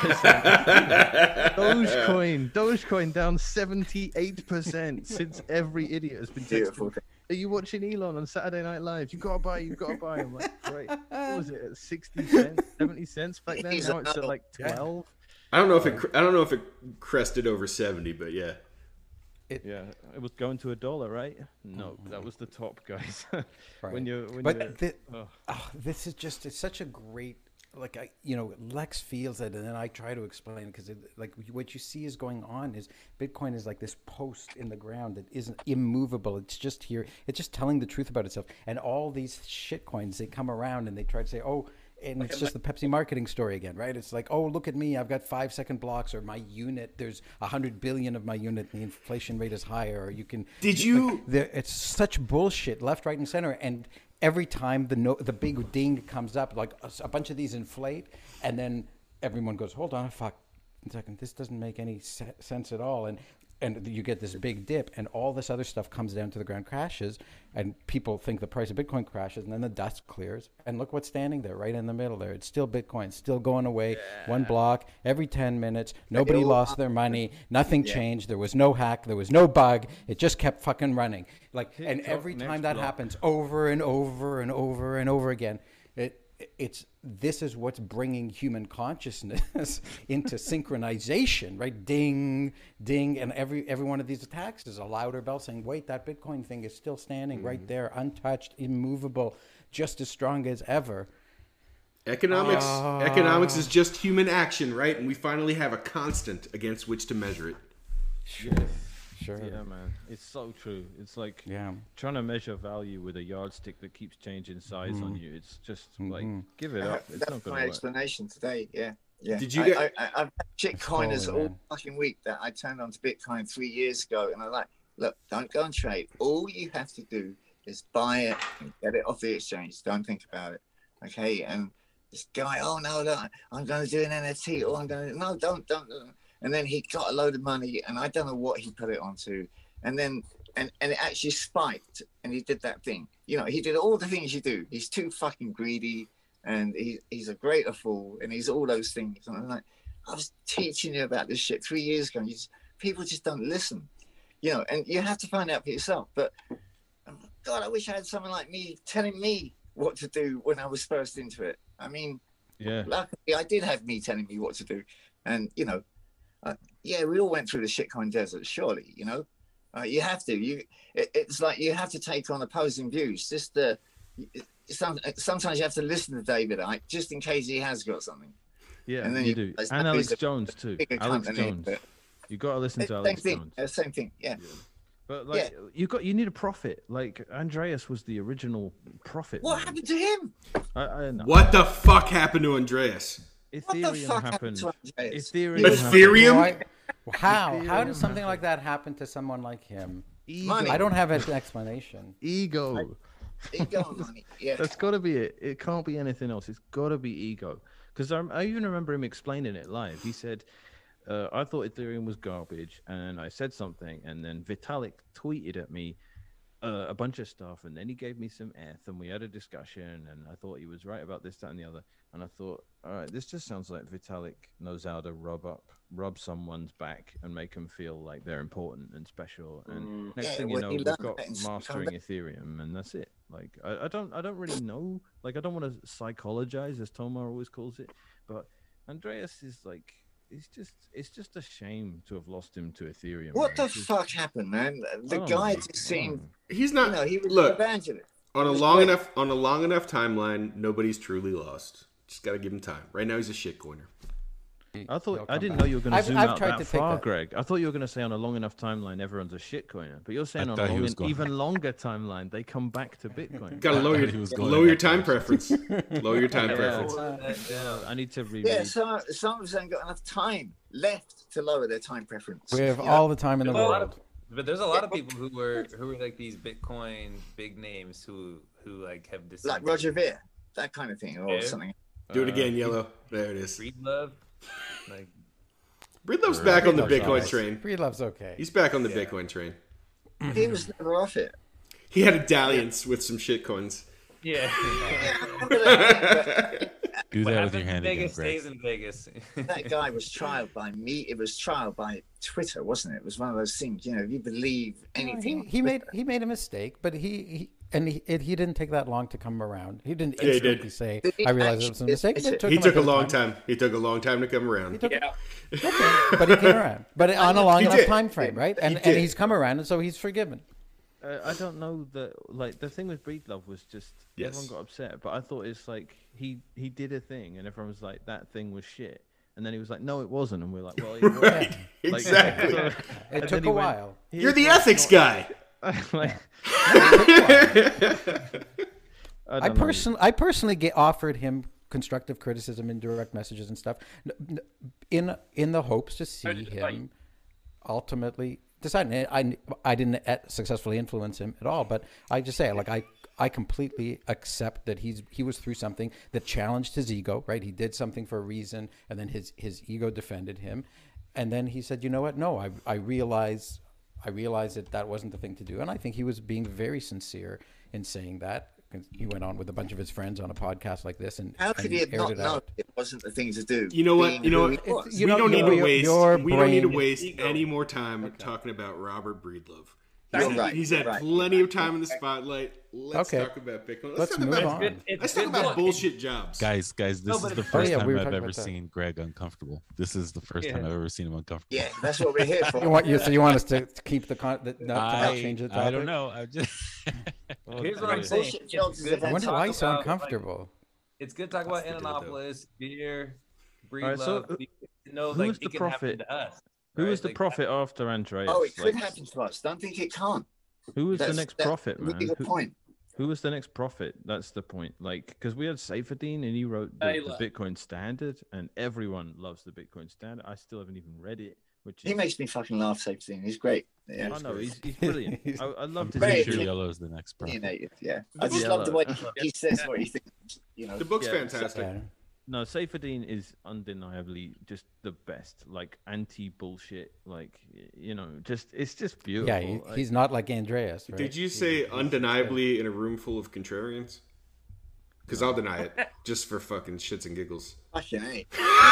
Dogecoin down 78% since every idiot has been Beautiful. texting. Are you watching Elon on Saturday Night Live? You gotta buy. I'm like, great. What was it at 60 cents, 70 cents back then? Now it's at like 12. I don't know if it crested over 70, but yeah. Yeah, it was going to $1, right? No, that was the top, guys. Right. This is just, it's such a great, like, Lex feels it, and then I try to explain, because like what you see is going on is Bitcoin is like this post in the ground that isn't immovable. It's just here. It's just telling the truth about itself. And all these shit coins, they come around and they try to say, and it's just the Pepsi marketing story again, right? It's like, oh, look at me, I've got 5-second blocks, or my unit, there's 100 billion of my unit, and the inflation rate is higher, or you can. It's such bullshit, left, right, and center, and every time the big ding comes up, like a bunch of these inflate, and then everyone goes, hold on, fuck a second, this doesn't make any sense at all, and you get this big dip, and all this other stuff comes down to the ground, crashes, and people think the price of Bitcoin crashes, and then the dust clears, and look what's standing there right in the middle there. It's still Bitcoin, still going away, one block every 10 minutes. Nobody lost their money. Nothing changed. There was no hack. There was no bug. It just kept fucking running. Like, and every time that happens over and over and over and over again, this is what's bringing human consciousness into synchronization, right? Ding, ding, and every one of these attacks is a louder bell saying, wait, that Bitcoin thing is still standing right there, untouched, immovable, just as strong as ever. Economics is just human action, right? And we finally have a constant against which to measure it. Sure. Yeah, man, it's so true. It's like trying to measure value with a yardstick that keeps changing size on you. It's just like, give it up. It's That's not my gonna work. explanation today. Yeah. Did you I've had shitcoiners all fucking week that I turned on to Bitcoin 3 years ago, and I'm like, look, don't go and trade. All you have to do is buy it and get it off the exchange. Don't think about it. Okay. And this guy, oh no, I'm going to do an NFT, or I'm going to, no, don't. And then he got a load of money, and I don't know what he put it onto. And then, and it actually spiked, and he did that thing. He did all the things you do. He's too fucking greedy, and he's a greater fool, and he's all those things. And I'm like, I was teaching you about this shit 3 years ago, and people just don't listen. And you have to find out for yourself. But, God, I wish I had someone like me telling me what to do when I was first into it. I mean, luckily I did have me telling me what to do. And, we all went through the shitcoin desert, surely, you have to. It's like you have to take on opposing views. Sometimes you have to listen to David Icke just in case he has got something. Yeah, and then you do. And Alex Jones too. Alex Jones. You got to listen to Alex Jones. Same thing. Yeah. But like, you need a prophet. Like Andreas was the original prophet. What happened to him? I know. What the fuck happened to Andreas? Ethereum happened. Ethereum? How does something like that happen to someone like him? Money. I don't have an explanation. Ego. Ego and money. Yeah. That's got to be it. It can't be anything else. It's got to be ego. because I even remember him explaining it live. He said, I thought Ethereum was garbage, and I said something, and then Vitalik tweeted at me a bunch of stuff, and then he gave me some ETH, and we had a discussion, and I thought he was right about this, that, and the other. And I thought, all right, this just sounds like Vitalik knows how to rub someone's back and make them feel like they're important and special. And next thing you know, we've got mastering Ethereum, and that's it. Like, I don't really know. Like, I don't want to psychologize, as Tomar always calls it, but Andreas is like, it's just a shame to have lost him to Ethereum. What the fuck happened, man? The guy just seemed. He's not. You know, he was look, an evangelist. on a long enough timeline, nobody's truly lost. Just got to give him time. Right now, he's a shitcoiner. I didn't know you were going to zoom out tried that to far, that. Greg. I thought you were going to say on a long enough timeline, everyone's a shitcoiner. But you're saying on an even longer timeline, they come back to Bitcoin. Got to lower your time preference. Lower your time preference. I need to read. Yeah, some of us haven't got enough time left to lower their time preference. We have all the time in the world. But there's a lot of people who were like these Bitcoin big names who like have decided, like Roger Ver, that kind of thing, or something. Do it again, Yellow. There it is. Breedlove, like Breedlove's back on the Bitcoin train. Breedlove's okay. He's back on the Bitcoin train. He was never off it. He had a dalliance with some shitcoins. Yeah. Do that with your hand again, Vegas Greg. stays in Vegas. That guy was trialed by me. It was trialed by Twitter, wasn't it? It was one of those things. You know, if you believe anything, He made a mistake, but he didn't take that long to come around. He didn't Yeah, he did. instantly say, "I realized it was a mistake." He took a long time. He took a long time to come around. But he came around. But on a long enough time frame, right? And did. he's come around, and so he's forgiven. I don't know that. Like, the thing with Breedlove was just everyone got upset, but I thought it's like he did a thing, and everyone was like, that thing was shit, and then he was like, no, it wasn't, and we're like, well, it was. Right, Like, exactly. so- It and took then he a went, while. You're the ethics guy. like, I personally offered him constructive criticism in direct messages and stuff, in the hopes to see him ultimately decide. I didn't successfully influence him at all, but I just say, like, I completely accept that he was through something that challenged his ego, right? He did something for a reason, and then his ego defended him, and then he said, you know what? No, I realized that wasn't the thing to do, and I think he was being very sincere in saying that. He went on with a bunch of his friends on a podcast like this, and how could he have aired not it known out. it wasn't the thing to do? You know what? being who he was? We don't need to waste. We don't need to brain- waste any more time talking about Robert Breedlove. You're right, He's had right. plenty of time in the spotlight. Let's talk about Bitcoin. Let's talk move about, on. Let's talk about bullshit jobs. Guys, this is the Oh, first yeah, time we were I've talking ever about that. seen Greg uncomfortable. This is the first time I've ever seen him uncomfortable. Yeah, that's what we're here for. So you want us to keep the not change the topic? I don't know. I'm just. Here's what I'm saying. Bullshit jobs is It's good I to wonder talk why he's so about, uncomfortable. it's good to talk about That's the dildo. Ananopolis, beer, Alright, so Breedlove. No, who like, was it the can happen prophet? to us. Who right? was the Like, prophet after Andreas? Oh, it could Like, happen to us. Don't think it can't. Who was the That's- next that's prophet, a man? really good point. Who was the next prophet? That's the point. Like, because we had Saifedean, and he wrote the Taylor. Bitcoin Standard, and everyone loves the Bitcoin Standard. I still haven't even read it, which He is, makes me fucking laugh, Saifedean. He's great. Yeah, I know he's brilliant. I love to Very see Sure good. Yellow. Yellow's the next prophet. opinionated. Yeah, I just Yellow. love the way he says what he thinks. You know, The book's Yeah. fantastic. Yeah. No, Saifedean is undeniably just the best. Like, anti-bullshit. Like, you know, just it's just beautiful. Yeah, he's not like Andreas. Right? Did you say undeniably in a room full of contrarians? Because I'll deny it, just for fucking shits and giggles. fucking A.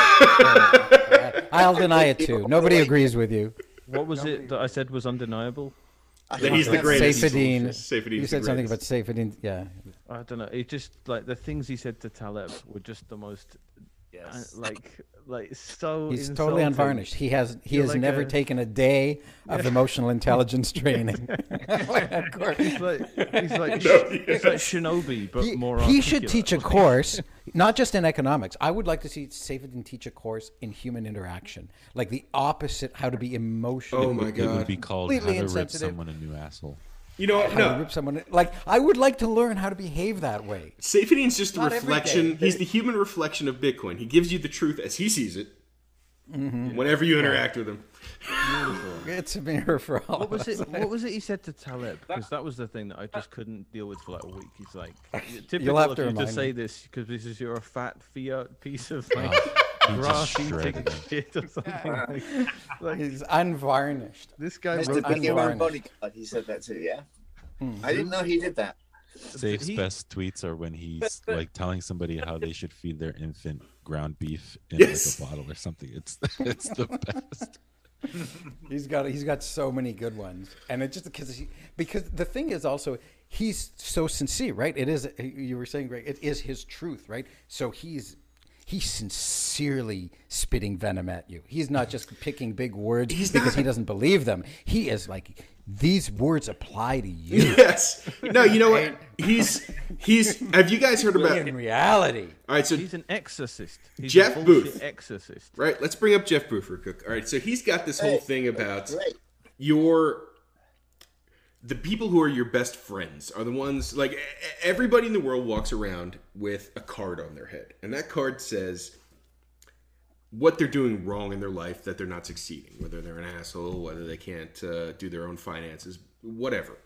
I'll deny it too. Nobody agrees with you. What was it that I said was undeniable? That he's the greatest. Saifedean. Saifedean's You the said something about greatest. Saifedean. Yeah. I don't know. It just like the things he said to Taleb were just the most Yes. like so. He's totally insulting. unvarnished. He has You're has like never a- taken a day of emotional intelligence training. He's like he's like Shinobi, but more. He should articulate. teach a course, not just in economics. I would like to see Saifedean teach a course in human interaction, like the opposite, how to be emotional. Oh my It would god. be called How Completely to Rip insensitive. Someone a New Asshole. You know what? How to No. rip someone. Like, I would like to learn how to behave that way. Saifedean's just a Not every reflection. day. He's the human reflection of Bitcoin. He gives you the truth as he sees it, whenever you interact with him. It's a mirror for all What was of us. it? What was it he said to Taleb? Because that was the thing that I just couldn't deal with for like a week. He's like, typical have of to you to remind say me. this because this is your fat fiat piece of like He just grass eating shredded him. shit or something. Like, He's unvarnished. this guy Mr. wrote Big Hero unvarnished. Bodyguard, he said that too, yeah? I didn't know he did that. Safe's best tweets are when he's like telling somebody how they should feed their infant ground beef in Yes. like a bottle or something. It's the best. He's got so many good ones, and it just because the thing is also he's so sincere, right? It is, you were saying, Greg, it is his truth, right? So he's sincerely spitting venom at you. He's not just picking big words because he doesn't believe them. He is like, these words apply to you. Yes. No, you know what? He's. Have you guys heard about? In reality. All right, so He's an exorcist. He's Jeff a bullshit Booth. exorcist. right, let's bring up Jeff Booth real quick. All right, so he's got this whole thing about Great. the people who are your best friends are the ones, like, everybody in the world walks around with a card on their head, and that card says what they're doing wrong in their life, that they're not succeeding, whether they're an asshole, whether they can't do their own finances, whatever.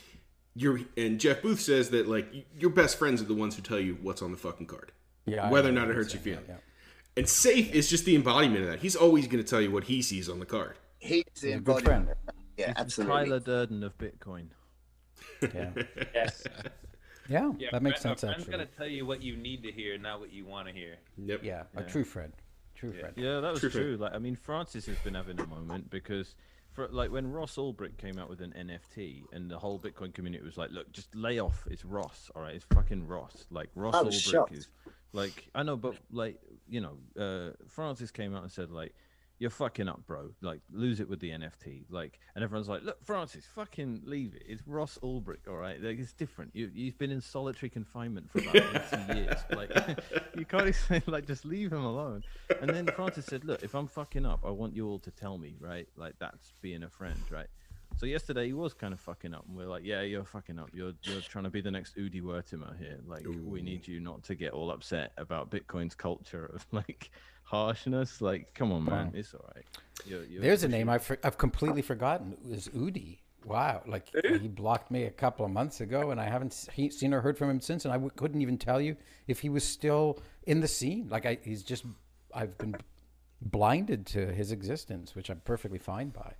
And Jeff Booth says that, like, your best friends are the ones who tell you what's on the fucking card, Yeah. I whether or know not it what hurts you're your saying, feelings. yeah. And Safe is just the embodiment of that. He's always going to tell you what he sees on the card. He's the He's a good embodiment. friend. Yeah, He's the absolutely. Tyler Durden of Bitcoin. Yeah. Yes. Yeah, Yeah, that makes sense, I'm actually. gonna tell you what you need to hear, not what you want to hear. Yep. Yeah, a true friend. True friend. Yeah, that was True. true. Like, I mean, Francis has been having a moment because, for like, when Ross Ulbricht came out with an NFT, and the whole Bitcoin community was like, "Look, just lay off. It's Ross, all right? It's fucking Ross. Like, Ross I was Ulbricht shocked. is like, I know, but like, you know, Francis came out and said like, you're fucking up, bro. Like, lose it with the NFT. Like, and everyone's like, look, Francis, fucking leave it. It's Ross Ulbricht, all right? Like, it's different. You've been in solitary confinement for about 80 years. Like, you can't say, like, just leave him alone. And then Francis said, look, if I'm fucking up, I want you all to tell me, right? Like, that's being a friend, right? So yesterday he was kind of fucking up, and we're like, yeah, you're fucking up. You're trying to be the next Udi Wertimer here. Like, we need you not to get all upset about Bitcoin's culture of like harshness. Like, come on, man, it's all right. You're There's a name I've completely forgotten. It was Udi. Wow. Like, he blocked me a couple of months ago, and I haven't seen or heard from him since, and I couldn't even tell you if he was still in the scene. Like, I've been blinded to his existence, which I'm perfectly fine by.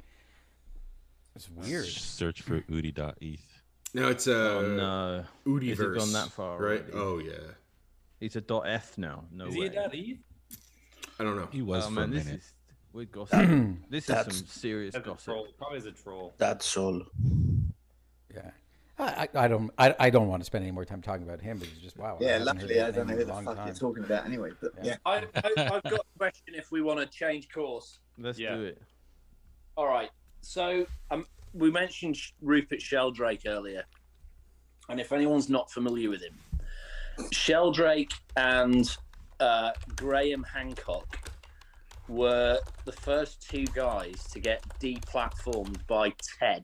It's weird. Search for udi.eth. No, it's no. Udiverse. Has it gone that far right? already? Oh yeah. He's a .f now. No Is way. he a daddy? I don't know. He was Oh for man, a this minute. is we're gossiping. This is That's- some serious As a gossip. troll, probably as a troll. That's all. Yeah. I don't want to spend any more time talking about him, but it's just, wow. Yeah, haven't heard luckily that I don't know name who in a the long fuck time. you're talking about anyway. But yeah. I've got a question if we want to change course. Let's Yeah. do it. All right. So we mentioned Rupert Sheldrake earlier. And if anyone's not familiar with him, Sheldrake and Graham Hancock were the first two guys to get deplatformed by TED.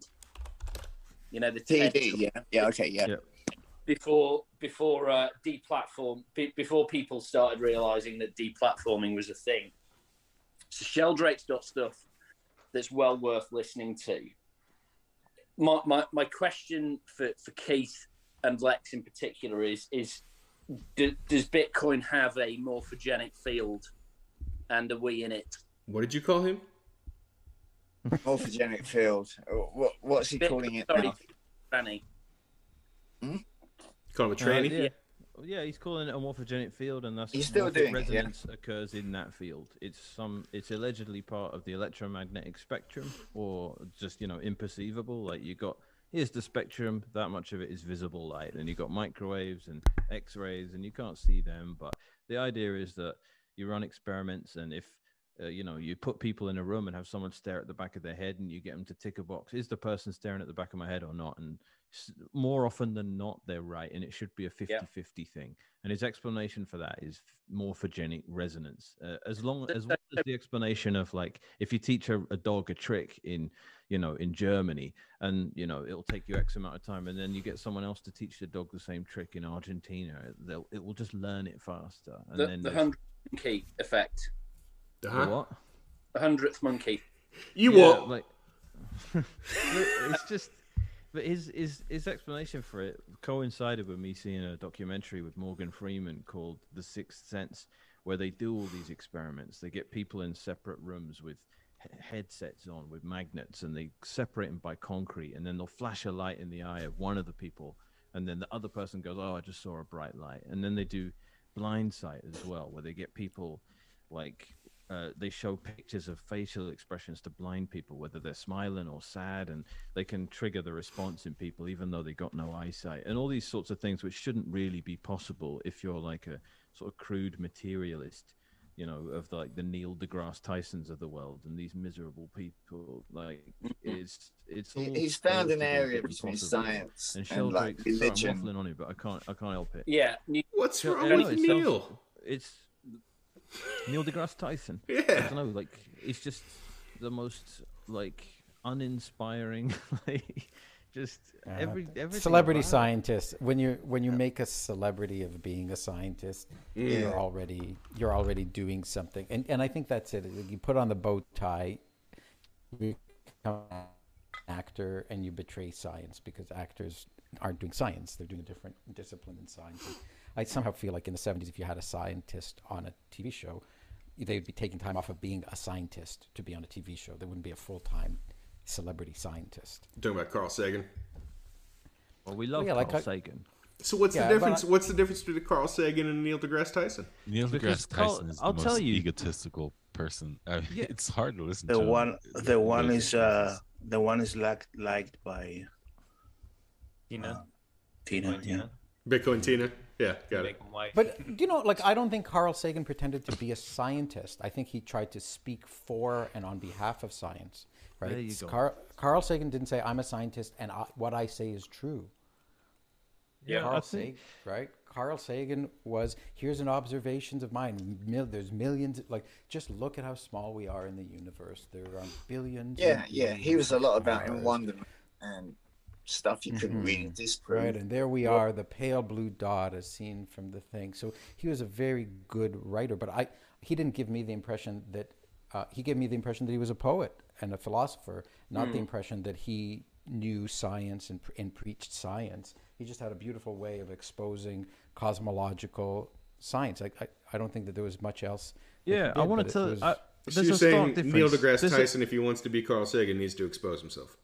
You know, the TED TD, yeah, okay, yeah. Yeah. before deplatform before people started realizing that deplatforming was a thing. So Sheldrake's got stuff that's well worth listening to. My question for Keith and Lex in particular is does Bitcoin have a morphogenic field, and are we in it? What did you call him? Morphogenic field. What's he calling it now? Fanny. Call him a tranny? Yeah. Yeah, he's calling it a morphogenic field, and that's He's still morphic doing it, yeah. resonance occurs in that field. It's allegedly part of the electromagnetic spectrum, or just imperceivable. Like here's the spectrum, that much of it is visible light, and you got microwaves and X-rays, and you can't see them. But the idea is that you run experiments, and if you put people in a room and have someone stare at the back of their head, and you get them to tick a box, is the person staring at the back of my head or not? And more often than not, they're right, and it should be a 50-50 thing. And his explanation for that is morphogenic resonance. As well as the explanation of, like, if you teach a dog a trick in Germany, and it'll take you X amount of time, and then you get someone else to teach the dog the same trick in Argentina, it will just learn it faster. And then The 100 key effect. the what? 100th monkey. You Yeah, won't. like it's just, but his explanation for it coincided with me seeing a documentary with Morgan Freeman called The Sixth Sense, where they do all these experiments. They get people in separate rooms with headsets on with magnets, and they separate them by concrete, and then they'll flash a light in the eye of one of the people, and then the other person goes, "Oh, I just saw a bright light." And then they do blind sight as well, where they get people like they show pictures of facial expressions to blind people, whether they're smiling or sad, and they can trigger the response in people even though they got no eyesight, and all these sorts of things which shouldn't really be possible if you're like a sort of crude materialist, you know, of like the Neil deGrasse Tysons of the world, and these miserable people. Like it's all He's found an relatively area between impossible. science And and like Sheldrake, sorry, I'm religion. waffling on it, but I can't help it. Yeah. What's So- wrong no, with it Neil? sounds- It's Neil deGrasse Tyson. I Yeah. don't know, like it's just the most like uninspiring, like just everything. Celebrity about it. scientist. When you make a celebrity of being a scientist, Yeah. you're already doing something. And I think that's it. You put on the bow tie, you become an actor, and you betray science, because actors aren't doing science. They're doing a different discipline in science. And I somehow feel like in the 70s, if you had a scientist on a TV show, they'd be taking time off of being a scientist to be on a TV show. There wouldn't be a full-time celebrity scientist. You're talking about Carl Sagan. Well, we love Yeah, like Carl I- Sagan. So what's Yeah, the but difference? What's the difference between Carl Sagan and Neil deGrasse Tyson? Neil Because deGrasse Carl- Tyson is the I'll most tell you- egotistical person. I mean, Yeah. it's hard to listen The to. one, the one Really is liked by Tina. Tina. Yeah. Bitcoin Tina. Yeah, got it. Make 'em white. But you know, like I don't think Carl Sagan pretended to be a scientist. I think he tried to speak for and on behalf of science. Right? There you go. Carl Sagan didn't say I'm a scientist and what I say is true. Yeah, Carl I think. Sagan, right? Carl Sagan was, here's an observations of mine. There's millions. Like, just look at how small we are in the universe. There are billions. Yeah, and yeah. He was a lot about billions. in wonderment and stuff you couldn't really disprove. Right, and there we are, the pale blue dot as seen from the thing. So he was a very good writer, but he didn't give me the impression that he gave me the impression that he was a poet and a philosopher, not the impression that he knew science and preached science. He just had a beautiful way of exposing cosmological science. I don't think that there was much else. that he Yeah, I did, want but to it tell. was- So There's you're a stark saying difference. Neil deGrasse There's a- Tyson, if he wants to be Carl Sagan, needs to expose himself.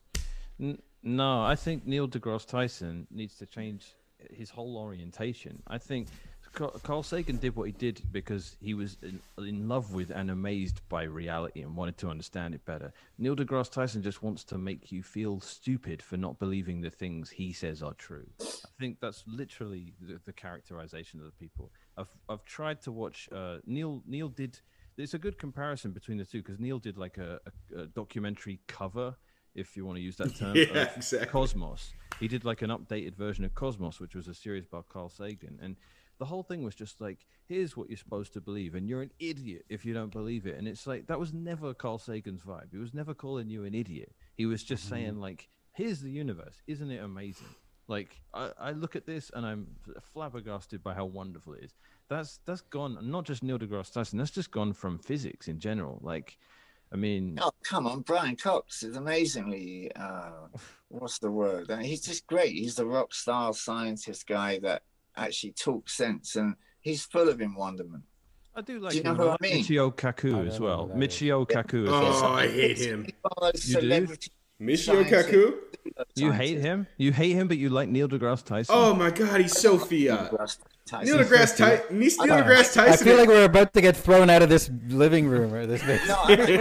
No, I think Neil deGrasse Tyson needs to change his whole orientation. I think Carl Sagan did what he did because he was in love with and amazed by reality and wanted to understand it better. Neil deGrasse Tyson just wants to make you feel stupid for not believing the things he says are true. I think that's literally the characterization of the people. I've tried to watch Neil did. There's a good comparison between the two because Neil did like a documentary cover, if you want to use that term, Yeah, of exactly. Cosmos. He did like an updated version of Cosmos, which was a series by Carl Sagan. And the whole thing was just like, here's what you're supposed to believe, and you're an idiot if you don't believe it. And it's like, that was never Carl Sagan's vibe. He was never calling you an idiot. He was just saying like, here's the universe. Isn't it amazing? Like, I look at this and I'm flabbergasted by how wonderful it is. That's gone, not just Neil deGrasse Tyson, that's just gone from physics in general. Like, I mean, Oh, come on. Brian Cox is amazingly, what's the word? He's just great. He's the rock star scientist guy that actually talks sense, and he's full of wonderment. I do like Do you know him. who I like mean? Michio I Kaku don't as know well. who that is. Michio Kaku as Oh, well. I hate him. He's one of those You do? celebrity Michio scientists. Kaku? You hate him? You hate him, but you like Neil deGrasse Tyson? Oh my God, he's so fiat. Tyson. Neil deGrasse Tyson. Neil deGrasse I Tyson. feel like we're about to get thrown out of this living room or this. No,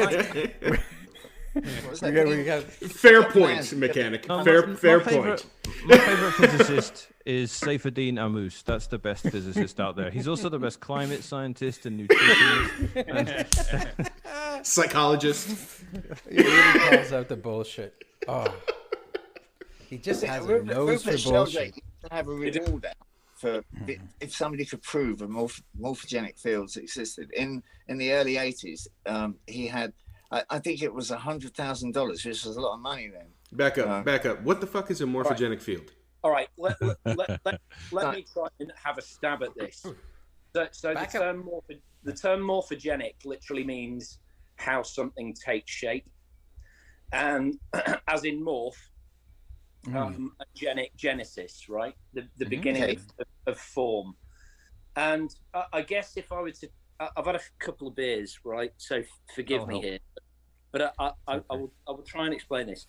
what was that? we got Fair point, mechanic. No, Fair point. My favorite physicist is Seyfuddin Amous. That's the best physicist out there. He's also the best climate scientist and nutritionist. Psychologist. He really calls out the bullshit. Oh, he just has a nose for Rupert bullshit. Sheldrake used to have a reward out for if somebody could prove a morphogenic fields existed. In the early 80s, he had, I think it was $100,000, which was a lot of money then. Back up. What the fuck is a morphogenic field? All right, let me try and have a stab at this. So the term morphogenic literally means how something takes shape, and as in morph, genesis, right? The beginning of form. And I guess if I were to, I've had a couple of beers, right? So forgive me here, but I will try and explain this.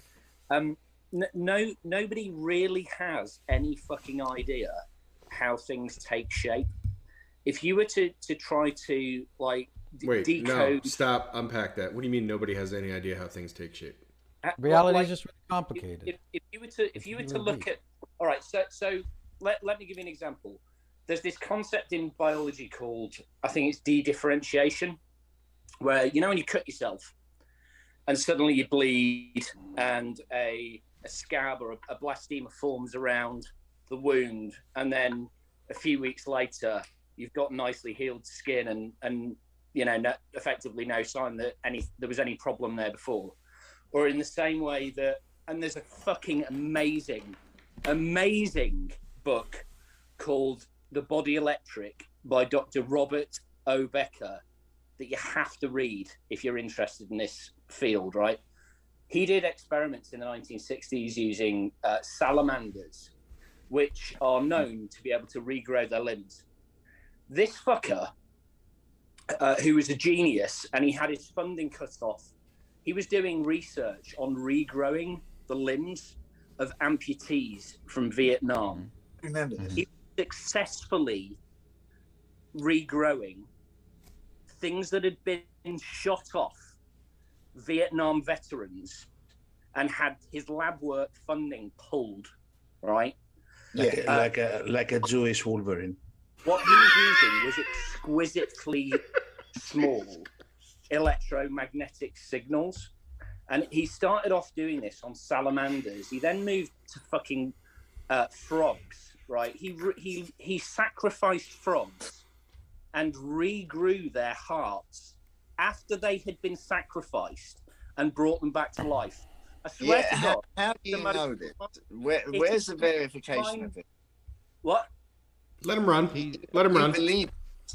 Nobody really has any fucking idea how things take shape. If you were to try to like decode, no, stop, unpack that. What do you mean nobody has any idea how things take shape? Reality is just really complicated. If you were to look at, all right, so let me give you an example. There's this concept in biology called, I think it's de-differentiation, where, you know, when you cut yourself and suddenly you bleed and a scab or a blastema forms around the wound, and then a few weeks later you've got nicely healed skin and you know, effectively no sign that there was any problem there before. Or in the same way that, and there's a fucking amazing book called The Body Electric by Dr. Robert O. Becker that you have to read if you're interested in this field, right? He did experiments in the 1960s using salamanders, which are known to be able to regrow their limbs. This fucker, who was a genius, and he had his funding cut off, he was doing research on regrowing the limbs of amputees from Vietnam. Remember this. He was successfully regrowing things that had been shot off Vietnam veterans and had his lab work funding pulled, right? Like a Jewish Wolverine. What he was using was exquisitely small electromagnetic signals, and he started off doing this on salamanders. He then moved to fucking frogs, right? He sacrificed frogs and regrew their hearts after they had been sacrificed and brought them back to life. I swear to God. How do you know this? Where's the verification of it? What? Let him run. Let him run. Believe.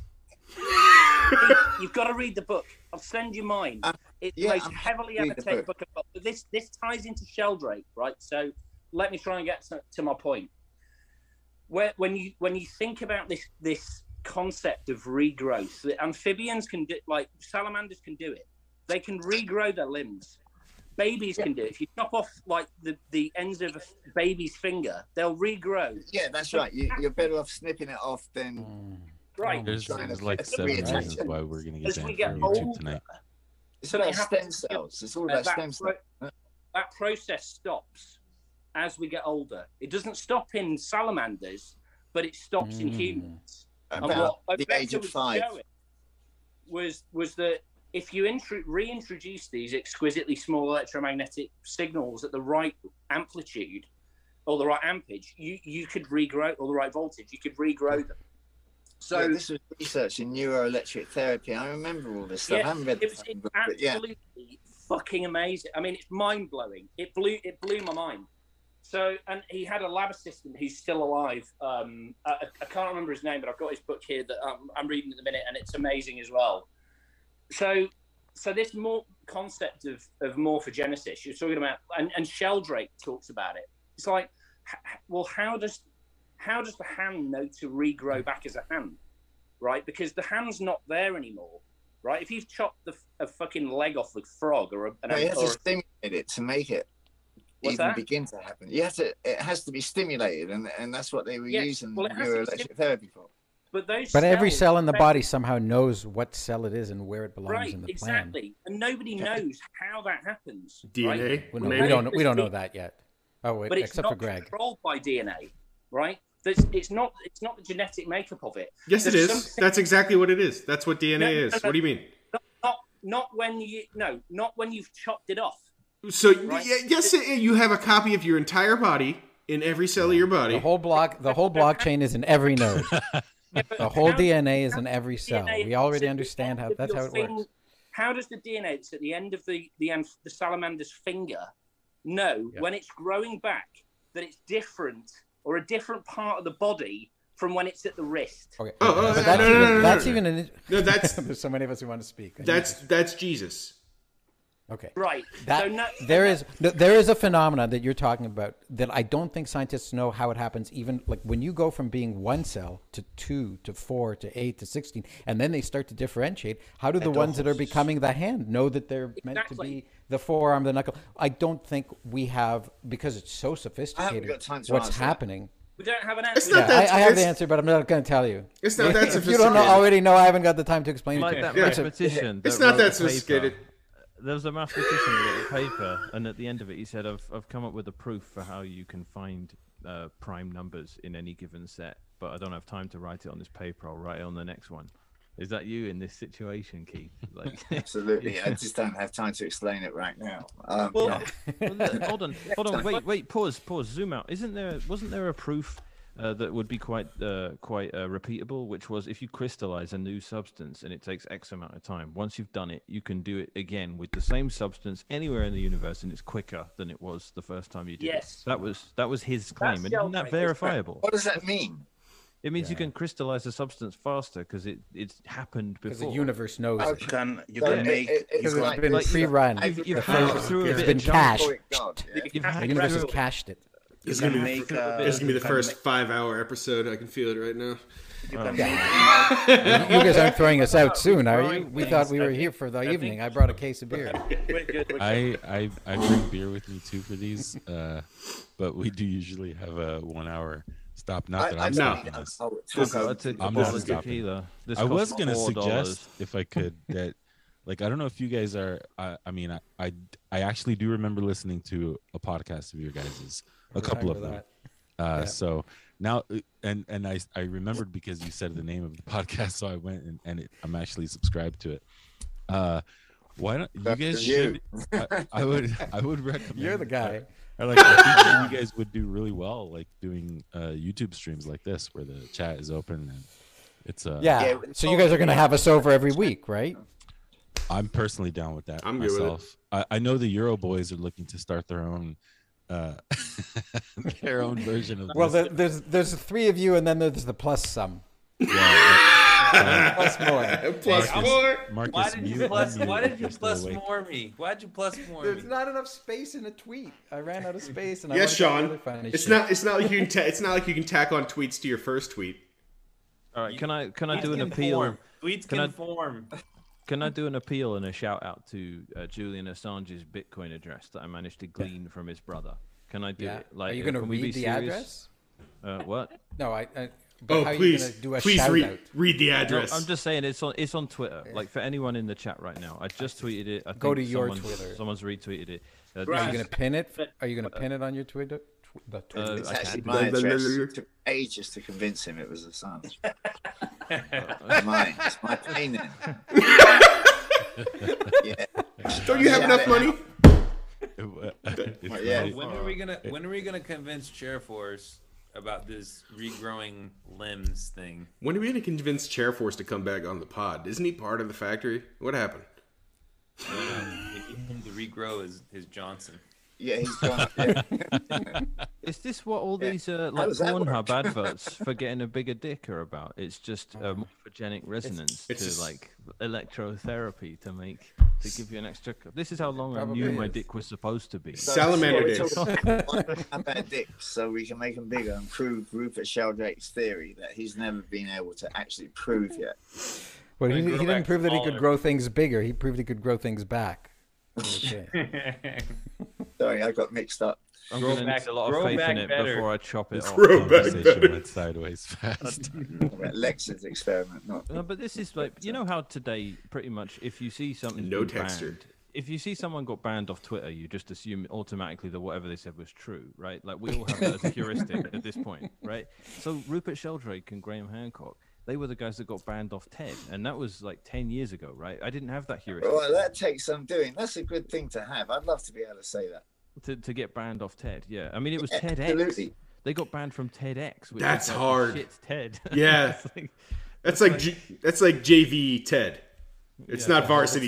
You've got to read the book. I'll send you mine. It's the most heavily annotated book I've got. But this ties into Sheldrake, right? So let me try and get to my point. When you think about this concept of regrowth, the amphibians can do, like salamanders can do it. They can regrow their limbs. Babies can do it. If you chop off like the ends of a baby's finger, they'll regrow. Yeah, that's right. You're better off snipping it off than. Right. There's like 7 reasons why we're going to get banned from older, YouTube tonight. It's about stem cells. It's all about stem cells. That process stops as we get older. It doesn't stop in salamanders, but it stops in humans. About the age of 5. Was that if you reintroduce these exquisitely small electromagnetic signals at the right amplitude or the right ampage, you could regrow, or the right voltage, you could regrow them. So yeah, this was research in neuroelectric therapy. I remember all this stuff. I haven't read the book, but absolutely fucking amazing. I mean, it's mind blowing. It blew my mind. So, and he had a lab assistant who's still alive. I can't remember his name, but I've got his book here that I'm reading at the minute, and it's amazing as well. So this more concept of morphogenesis you're talking about, and Sheldrake talks about it. It's like, well, how does the hand know to regrow back as a hand, right? Because the hand's not there anymore, right? If you've chopped a fucking leg off a frog or you have to stimulate it to make it begin to happen. It has to be stimulated, and that's what they were using neuroelectric therapy for. But every cell in the body somehow knows what cell it is and where it belongs in the plan. Exactly, and nobody knows how that happens. DNA. Right? We don't know that yet. Oh, wait, but it's except not for Greg. Controlled by DNA, right? It's not the genetic makeup of it. Yes, it is. That's exactly what it is. That's what DNA is. What do you mean? Not when you've chopped it off. So yes, you have a copy of your entire body in every cell of your body. The whole blockchain is in every node. The whole DNA is in every cell. We already understand how that's how it works. How does the DNA that's at the end of the salamander's finger know when it's growing back that it's different or a different part of the body from when it's at the wrist? Okay. There's so many of us who want to speak. That's Jesus. Okay. Right. That, So no, there is a phenomena that you're talking about that I don't think scientists know how it happens. Even like when you go from being 1 cell to 2 to 4 to 8 to 16, and then they start to differentiate. How do the ones that are becoming the hand know that they're meant to be the forearm, the knuckle? I don't think we have, because it's so sophisticated. got time to What's answer. happening? we don't have an It's answer. not Yeah, that. I have the it's- answer, but I'm not going to tell you. It's not that If you don't already know, I haven't got the time to explain Like it to that you. mathematician. It's that not wrote that the paper. sophisticated. There was a mathematician that wrote a paper, and at the end of it, he said, "I've come up with a proof for how you can find prime numbers in any given set, but I don't have time to write it on this paper. I'll write it on the next one." Is that you in this situation, Keith? Like, Absolutely. I just don't have time to explain it right now. well, look, hold on, wait, pause, zoom out. Wasn't there a proof that would be quite repeatable, which was if you crystallize a new substance and it takes X amount of time, once you've done it, you can do it again with the same substance anywhere in the universe, and it's quicker than it was the first time you did Yes. it. That was his claim, and isn't that Sheldrake, verifiable? What does that mean? It means you can crystallize a substance faster because it's happened Because before. the universe knows Okay. it. You So can make Because you it's can, been like- pre-run. You've The hacked first- through a it's bit been of junk. cached. Oh, God, yeah. You've hacked The universe has through- cached it. you It's can gonna be make It's gonna be the you can first make- 5-hour episode. I can feel it right now. You can You guys aren't throwing us out soon, are you? Throwing We thought we things. were here for the I evening. think- I brought a case of beer. We're good. I bring beer with me too for these, but we do usually have a 1 hour stop. Not that I'm no. stopping this. This I'll is- take a I'm bottle not of stopping. tequila. This I was costs gonna $4. suggest, if I could, that like I don't know if you guys are. I mean, I actually do remember listening to a podcast of your guys's, a couple of them. Remember Uh, Yeah. So now, and I remembered because you said the name of the podcast, so I went and I'm actually subscribed to it. Why don't you That's guys you. should? I would recommend. You're the guy. I think that you guys would do really well, like doing YouTube streams like this, where the chat is open and it's Yeah. Yeah, So you guys are going to have us over every week, right? I'm personally down with that I'm good with it. myself. I know the Euro boys are looking to start their own their own version of Well, this. there's 3 of you, and then there's the plus some. Plus more. Plus Hey, 4. Marcus, Why did you mute- plus? unmute Why if did you you're still plus awake. more me? Why'd you plus more me? There's not enough space in a tweet. I ran out of space, and I Yes, wanted to do Sean. other funny It's shit. not. It's not like you can. It's not like you can tack on tweets to your first tweet. All right, can I Tweets do an can appeal? form. Tweets Can can I- form. Can I do an appeal and a shout out to Julian Assange's Bitcoin address that I managed to glean from his brother? Can I do Yeah. it? Like, Are you going to can we be read the serious? address? What? No, but Oh, how are you please, going to do a please shout read out? read the No, address. I'm just saying it's on Twitter. Like for anyone in the chat right now, I just tweeted it. I Go think to your someone's- Twitter. Someone's retweeted it. Are you Right. going to pin it? Are you going to pin it on your Twitter? The Twitter. It's I actually can. my address. It took ages to convince him it was Assange. Mine. It's my pain then. Yeah. Don't you have enough money? It's Yeah. not- When are we gonna convince Chair Force about this regrowing limbs thing? When are we going to convince Chairforce to come back on the pod? Isn't he part of the factory? What happened? We need him to regrow his Johnson. Yeah, he's gone. Yeah. Is this what all Yeah. these How like does that Pornhub work? adverts for getting a bigger dick are about? It's just a morphogenic resonance it's to just- like electrotherapy to give you an extra. This is how long Probably I knew my is. dick was supposed to be. Salamander we're days. talking about how bad dicks, so we can make them bigger and prove Rupert Sheldrake's theory that he's never been able to actually prove yet. Well, Gonna he grow didn't back prove that he could smaller. grow things bigger. He proved he could grow things back. Okay. Sorry, I got mixed up. I'm Grow gonna back- need a lot grow of faith back in it better. before I chop it off. Grow back Conversation better. went sideways fast. Lex's experiment, not. No, but this is like you know how today pretty much if you see something No been texture. banned, if you see someone got banned off Twitter, you just assume automatically that whatever they said was true, right? Like we all have that as a heuristic at this point, right? So Rupert Sheldrake and Graham Hancock, they were the guys that got banned off TED, and that was like 10 years ago, right? I didn't have that heuristic Well, that takes some doing. That's a good thing to have. I'd love to be able to say that. to get banned off TED. Yeah, I mean it was TEDx. Absolutely. They got banned from TEDx. Which That's is like, hard. Shit, TED. Yeah. It's like- That's like JV Ted. It's not varsity Ted.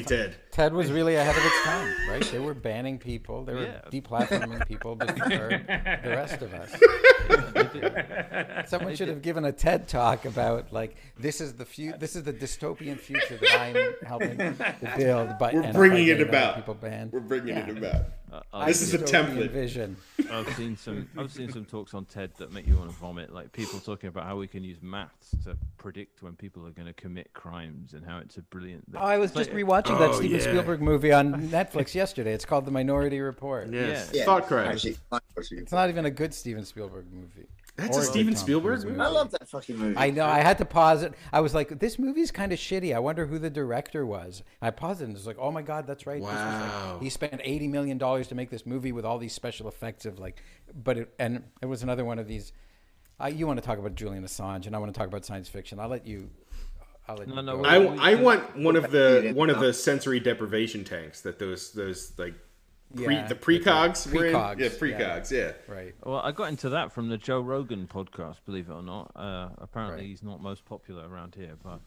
Ted was really ahead of its time, right? They were banning people. They were deplatforming people before the rest of us. Someone should have given a TED talk about like this is the dystopian future that I'm helping to build. But we're bringing it about. People banned. We're bringing it about. This is a template. Vision. I've seen some talks on TED that make you want to vomit. Like people talking about how we can use maths to predict when people are going to commit crimes and how it's a brilliant. Oh, I was just rewatching that Steven Spielberg movie on Netflix yesterday. It's called The Minority Report. Yes. Thought crime. It's not even a good Steven Spielberg movie. That's a Steven Spielberg movie? I love that fucking movie. I know. I had to pause it. I was like, this movie's kind of shitty. I wonder who the director was. I paused it and it was like, oh my God, that's right. Wow. This was like, he spent $80 million to make this movie with all these special effects of like, and it was another one of these. You want to talk about Julian Assange and I want to talk about science fiction. I'll let you. No. I want one of the sensory deprivation tanks that those like. The precogs were in. Yeah, precogs. Yeah. Right. Well, I got into that from the Joe Rogan podcast. Believe it or not, apparently he's not most popular around here, but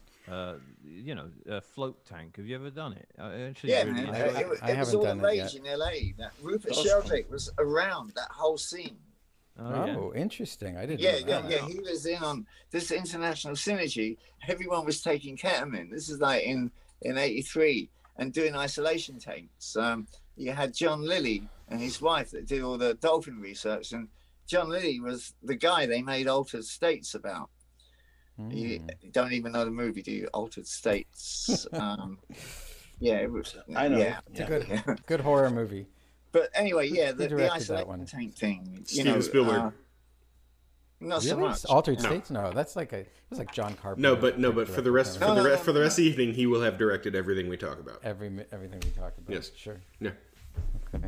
a float tank. Have you ever done it? It was all the rage in LA. That Rupert Sheldrake was around that whole scene. Oh, interesting. I didn't. Yeah. He was in on this international synergy. Everyone was taking ketamine. This is like in '83 and doing isolation tanks. You had John Lilly and his wife that did all the dolphin research, and John Lilly was the guy they made Altered States about. You don't even know the movie, do you? Altered States. It was. I know. Yeah, it's a good horror movie. But anyway, the isolation tank thing. Steven Spielberg. Not so much. Altered States? No, that's like it was like John Carpenter. No, but for the rest of the evening, he will have directed everything we talk about. Everything we talk about. Yes, sure. Yeah. Okay.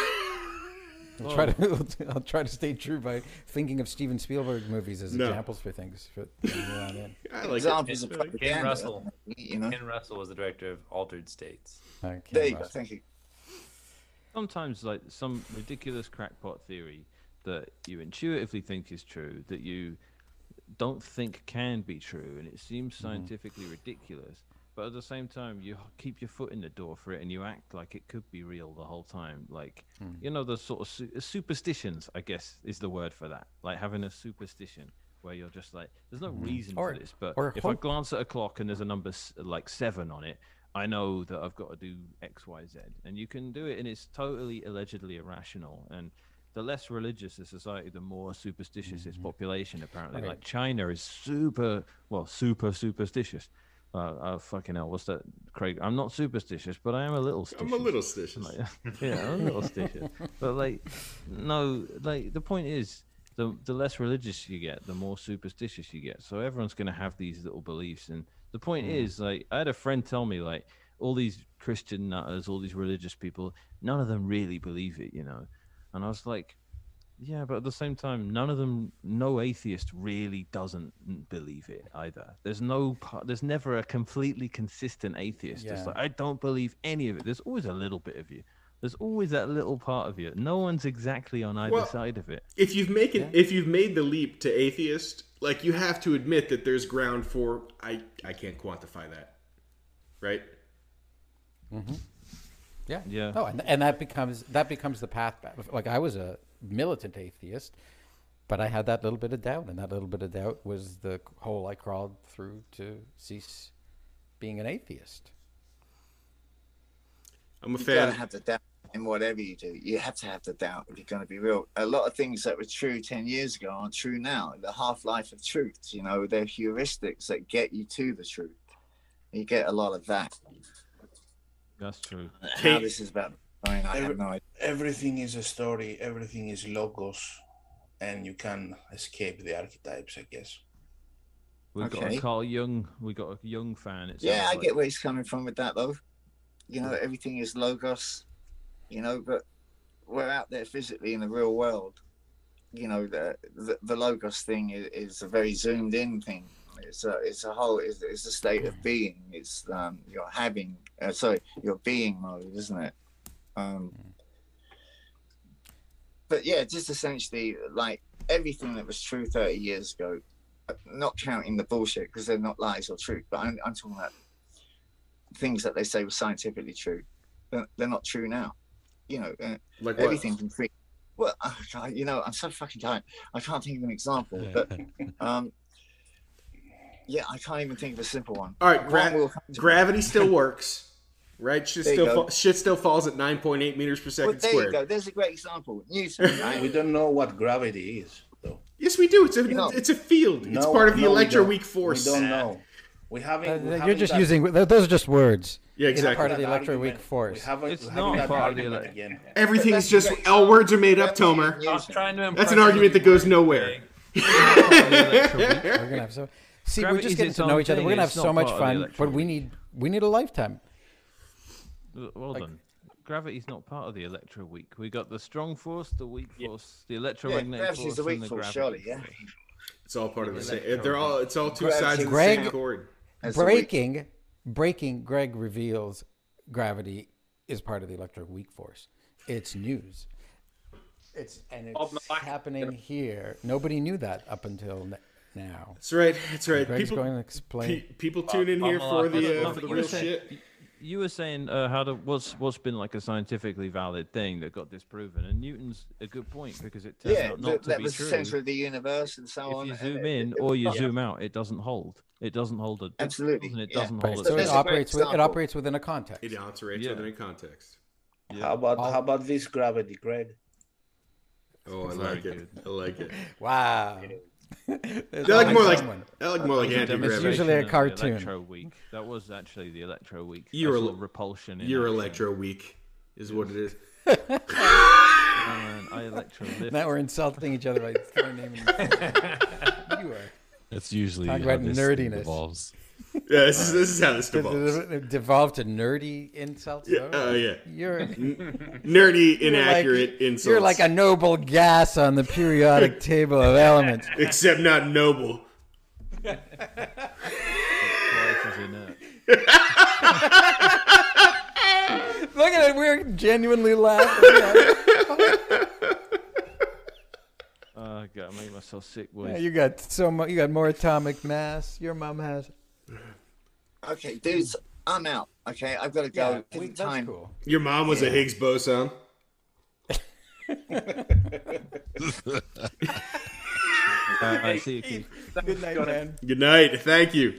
I'll try to stay true by thinking of Steven Spielberg movies as examples for things. I like examples of propaganda. Ken Russell. Ken Russell was the director of Altered States. There you go. Thank you. Sometimes, like some ridiculous crackpot theory that you intuitively think is true, that you don't think can be true, and it seems scientifically ridiculous, but at the same time you keep your foot in the door for it and you act like it could be real the whole time. Like the sort of superstitions, I guess is the word for that, like having a superstition where you're just like, there's no reason for this, but if I glance at a clock and there's a number like 7 on it, I know that I've got to do X, Y, Z, and you can do it, and it's totally allegedly irrational. And the less religious a society, the more superstitious its population, apparently. Like China is super superstitious. Fucking hell, what's that, Craig? I'm not superstitious, but I am a little stitious. I'm a little stitious. I'm a little stitious. But the point is, the less religious you get, the more superstitious you get. So everyone's going to have these little beliefs. And the point is, like, I had a friend tell me, like, all these Christian nutters, all these religious people, none of them really believe it, And I was like, yeah, but at the same time, no atheist really doesn't believe it either. There's never a completely consistent atheist. It's like, I don't believe any of it. There's always a little bit of you. There's always that little part of you. No one's exactly on either side of it. If you've made the leap to atheist, like, you have to admit that there's ground for I can't quantify that, right? Mm-hmm. Yeah. Yeah. Oh, and that becomes the path back. Like, I was a militant atheist, but I had that little bit of doubt, and that little bit of doubt was the hole I crawled through to cease being an atheist. I'm a You fan. gotta have the doubt in whatever you do. You have to have the doubt if you're going to be real. A lot of things that were true 10 years ago aren't true now. The half-life of truth, they're heuristics that get you to the truth. You get a lot of that. That's true. How this is about, I have no idea. Everything is a story. Everything is logos, and you can escape the archetypes, I guess. We've got a Carl Jung. We got a Jung fan. I get where he's coming from with that, though. Everything is logos. But we're out there physically in the real world. The logos thing is a very zoomed in thing. It's a state of being. It's your being mode, isn't it? But yeah, just essentially like everything that was true 30 years ago, not counting the bullshit because they're not lies or truth, but I'm talking about things that they say were scientifically true, they're not true now. You know, Like everything from free. Well, you know, I'm so fucking tired. I can't think of an example, but yeah, I can't even think of a simple one. All right, One will come to me. gravity still works, right? Shit There you go. still falls at 9.8 meters per Well, second there squared. you go. There's a great example. Newton, We right? don't know what gravity is, though. Yes, we do. It's a No. it's a field. it's No, part of the no, we electroweak don't. force. We don't know. We haven't. we You're haven't just got- using those are just words. Yeah, It's exactly. part of the that electroweak argument. force. We haven't. It's we not haven't got part of the argument elec- again. Everything's That's just great. all words are made up, Tomer. I was trying to That's impress an argument that goes nowhere. We're gonna have so. See, we're Gravity's just getting its to know own each other. thing, We're gonna have it's so not much part of the fun, but we need a lifetime. Well done. Gravity's not part of the electroweak. We got the strong force, the weak force, the Yeah, electromagnetic gravity's force, the weak and the force, gravity surely, yeah. force. It's all part of the same. Electro- They're all. It's all two Gravity. sides of the Greg- same cord. As the weak- Breaking. Greg reveals gravity is part of the electroweak force. It's news. It's Bob Marley. happening here. Nobody knew that up until now. That's right. That's right. Greg's People, going to explain. people tune in here for the You were real saying- shit. You were saying what's been like a scientifically valid thing that got disproven, and Newton's a good point because it turns Yeah, out not to that be was the true. center of the universe and so If on. you and zoom it- in or you zoom out, it doesn't hold. It doesn't hold a Absolutely, and it yeah. doesn't Right, hold so a there's it a great operates. It example. operates within a context. It operates Yeah. within a context. How about this gravity, Greg? Oh, I Very like it. good. I like it. Wow. I like more like someone. I like more like That was a anti-gravity. usually a demonstration of the cartoon. Electro-weak. That was actually the Electro-weak. You're That's a- sort of repulsion. In You're action. electro weak, is what it is. Oh, man, I electro-lift. Now we're insulting each other by throwing names. You are. That's usually Talk how about this nerdiness. evolves. Yeah, this is how this develops. It devolved to nerdy insults. Yeah, yeah. You're Nerdy, inaccurate insults. You're like a noble gas on the periodic table of elements. except not noble. Twice as inert. Look at it. We're genuinely laughing. I gotta make myself sick, boys. Yeah, you got so much. You got more atomic mass. Your mom has. Okay, dudes, I'm out. Okay, I've got to go. Give it that's time. cool. Your mom was a Higgs boson. I see you, Keith. Good night, man. Good night. Thank you.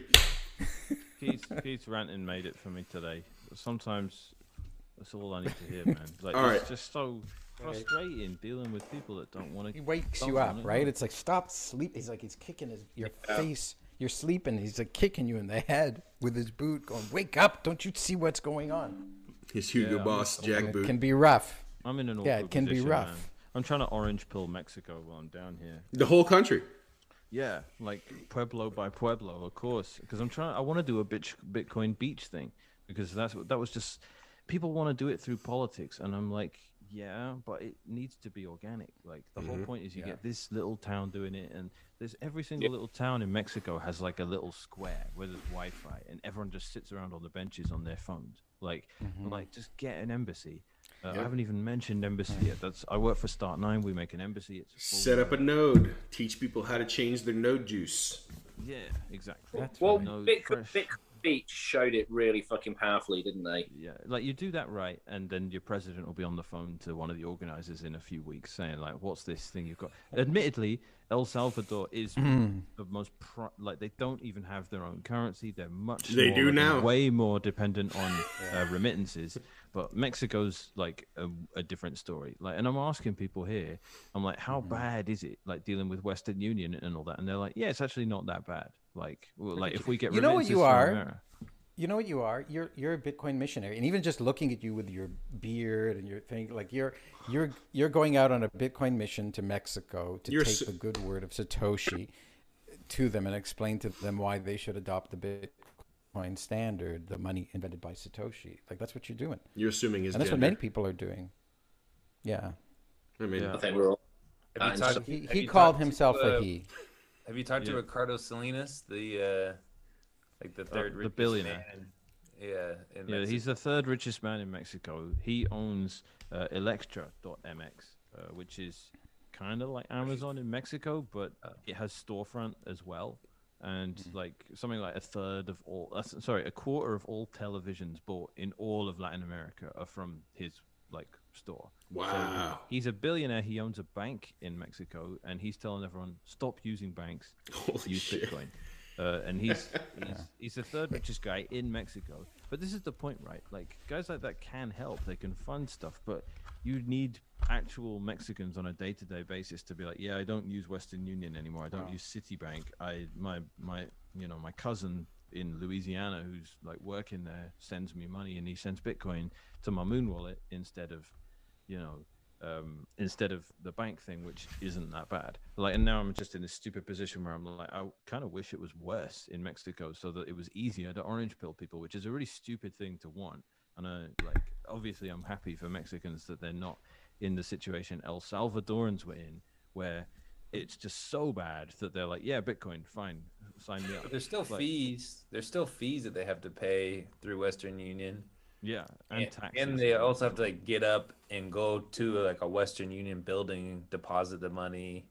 Keith's ranting made it for me today. Sometimes that's all I need to hear, man. Like, All it's right. just so frustrating dealing with people that don't want to. He wakes you up, right? It's like stop sleep. He's like he's kicking your face. You're sleeping. He's like kicking you in the head with his boot, going, "Wake up! Don't you see what's going on?" His Hugo Yeah, Boss Jack It boot. can be rough. I'm in an awkward Yeah, it can be position, rough. man. I'm trying to orange pill Mexico while I'm down here. The whole country. Yeah, like pueblo by pueblo, of course, because I want to do a Bitcoin beach thing because that was just people want to do it through politics, and I'm like, yeah, but it needs to be organic. Like the whole point is you get this little town doing it, and there's every single little town in Mexico has like a little square where there's Wi-Fi, and everyone just sits around on the benches on their phones. Like, I'm like, just get an embassy. I haven't even mentioned embassy yet. I work for Start9. We make an embassy. It's full Set up a node. Teach people how to change their node juice. Yeah, exactly. Well, No Bitcoin fresh- Beach showed it really fucking powerfully, didn't they? Yeah, like you do that right, and then your president will be on the phone to one of the organizers in a few weeks saying, like, what's this thing you've got? Admittedly, El Salvador is the most, like, they don't even have their own currency. They're much They do smaller and now. way more dependent on remittances. But Mexico's like a different story. Like, and I'm asking people here, I'm like, how bad is it, like, dealing with Western Union and all that? And they're like, yeah, it's actually not that bad. Like, well, like if we get You know what remittances you from are? America- You know what you are? You're a Bitcoin missionary, and even just looking at you with your beard and your thing, like you're going out on a Bitcoin mission to Mexico to You're take s- the good word of Satoshi to them and explain to them why they should adopt the Bitcoin standard, the money invented by Satoshi. Like that's what you're doing, You're assuming his and that's what gender. many people are doing. Yeah, I mean, Yeah. I think we're all. Have you talked- he have you called talked to, himself a he. Have you talked to Yeah. Ricardo Salinas, the like the third the richest billionaire? man in Yeah, Mexico? he's the third richest man in Mexico. He owns Electra.mx, which is kind of like Amazon in Mexico, but it has storefront as well. and like something like a quarter of all televisions bought in all of Latin America are from his like store. Wow. So he's a billionaire. He owns a bank in Mexico, and he's telling everyone stop using banks, use shit. Bitcoin. And he's the third richest guy in Mexico. But this is the point, right? Like guys like that can help. They can fund stuff, but you need actual Mexicans on a day-to-day basis to be like, yeah, I don't use Western Union anymore. I don't use Citibank. My cousin in Louisiana who's like working there sends me money, and he sends Bitcoin to my Moon wallet instead of the bank thing, which isn't that bad. Like, and now I'm just in this stupid position where I'm like, I kind of wish it was worse in Mexico so that it was easier to orange pill people, which is a really stupid thing to want. And obviously I'm happy for Mexicans that they're not in the situation El Salvadorans were in, where it's just so bad that they're like, yeah, Bitcoin, fine, sign me up. But there's still fees. There's still fees that they have to pay through Western Union. Yeah, and taxes. And they also have to like get up and go to like a Western Union building, deposit the money,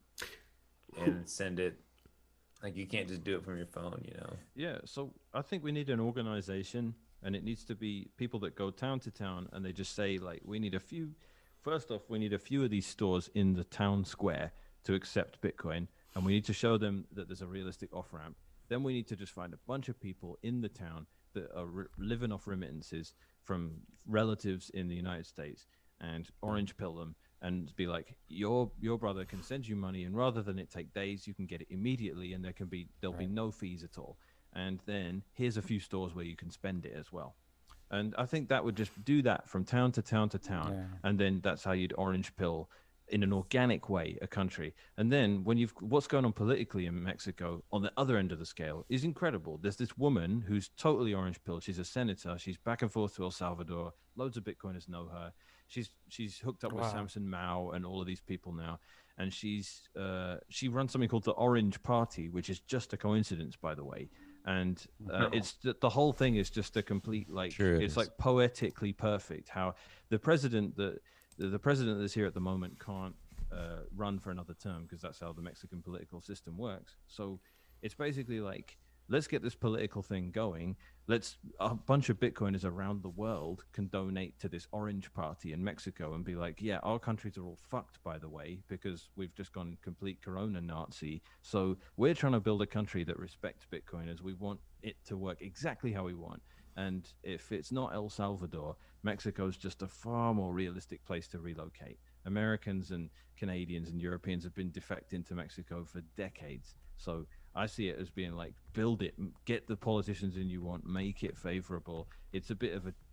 and send it. Like you can't just do it from your phone, you know. Yeah, so I think we need an organization, and it needs to be people that go town to town, and they just say like, we need a few. First off, we need a few of these stores in the town square to accept Bitcoin, and we need to show them that there's a realistic off ramp. Then we need to just find a bunch of people in the town that are living off remittances from relatives in the United States, and orange pill them and be like, your brother can send you money, and rather than it take days, you can get it immediately, and there'll be no fees at all. And then here's a few stores where you can spend it as well. And I think that would just do that from town to town to town. Yeah. And then that's how you'd orange pill in an organic way a country. And then when what's going on politically in Mexico on the other end of the scale is incredible. There's this woman who's totally orange pill. She's a senator. She's back and forth to El Salvador. Loads of Bitcoiners know her. She's hooked up with Samson Mao and all of these people now. And she runs something called the Orange Party, which is just a coincidence, by the way. And it's the whole thing is just a complete it's like poetically perfect how the president that's here at the moment can't run for another term, because that's how the Mexican political system works. So it's basically like, let's get this political thing going. A bunch of Bitcoiners around the world can donate to this Orange Party in Mexico and be like, yeah, our countries are all fucked, by the way, because we've just gone complete Corona Nazi. So we're trying to build a country that respects Bitcoiners. We want it to work exactly how we want. And if it's not El Salvador, Mexico's just a far more realistic place to relocate. Americans and Canadians and Europeans have been defecting to Mexico for decades. So I see it as being like, build it, get the politicians in you want, make it favorable. It's a bit of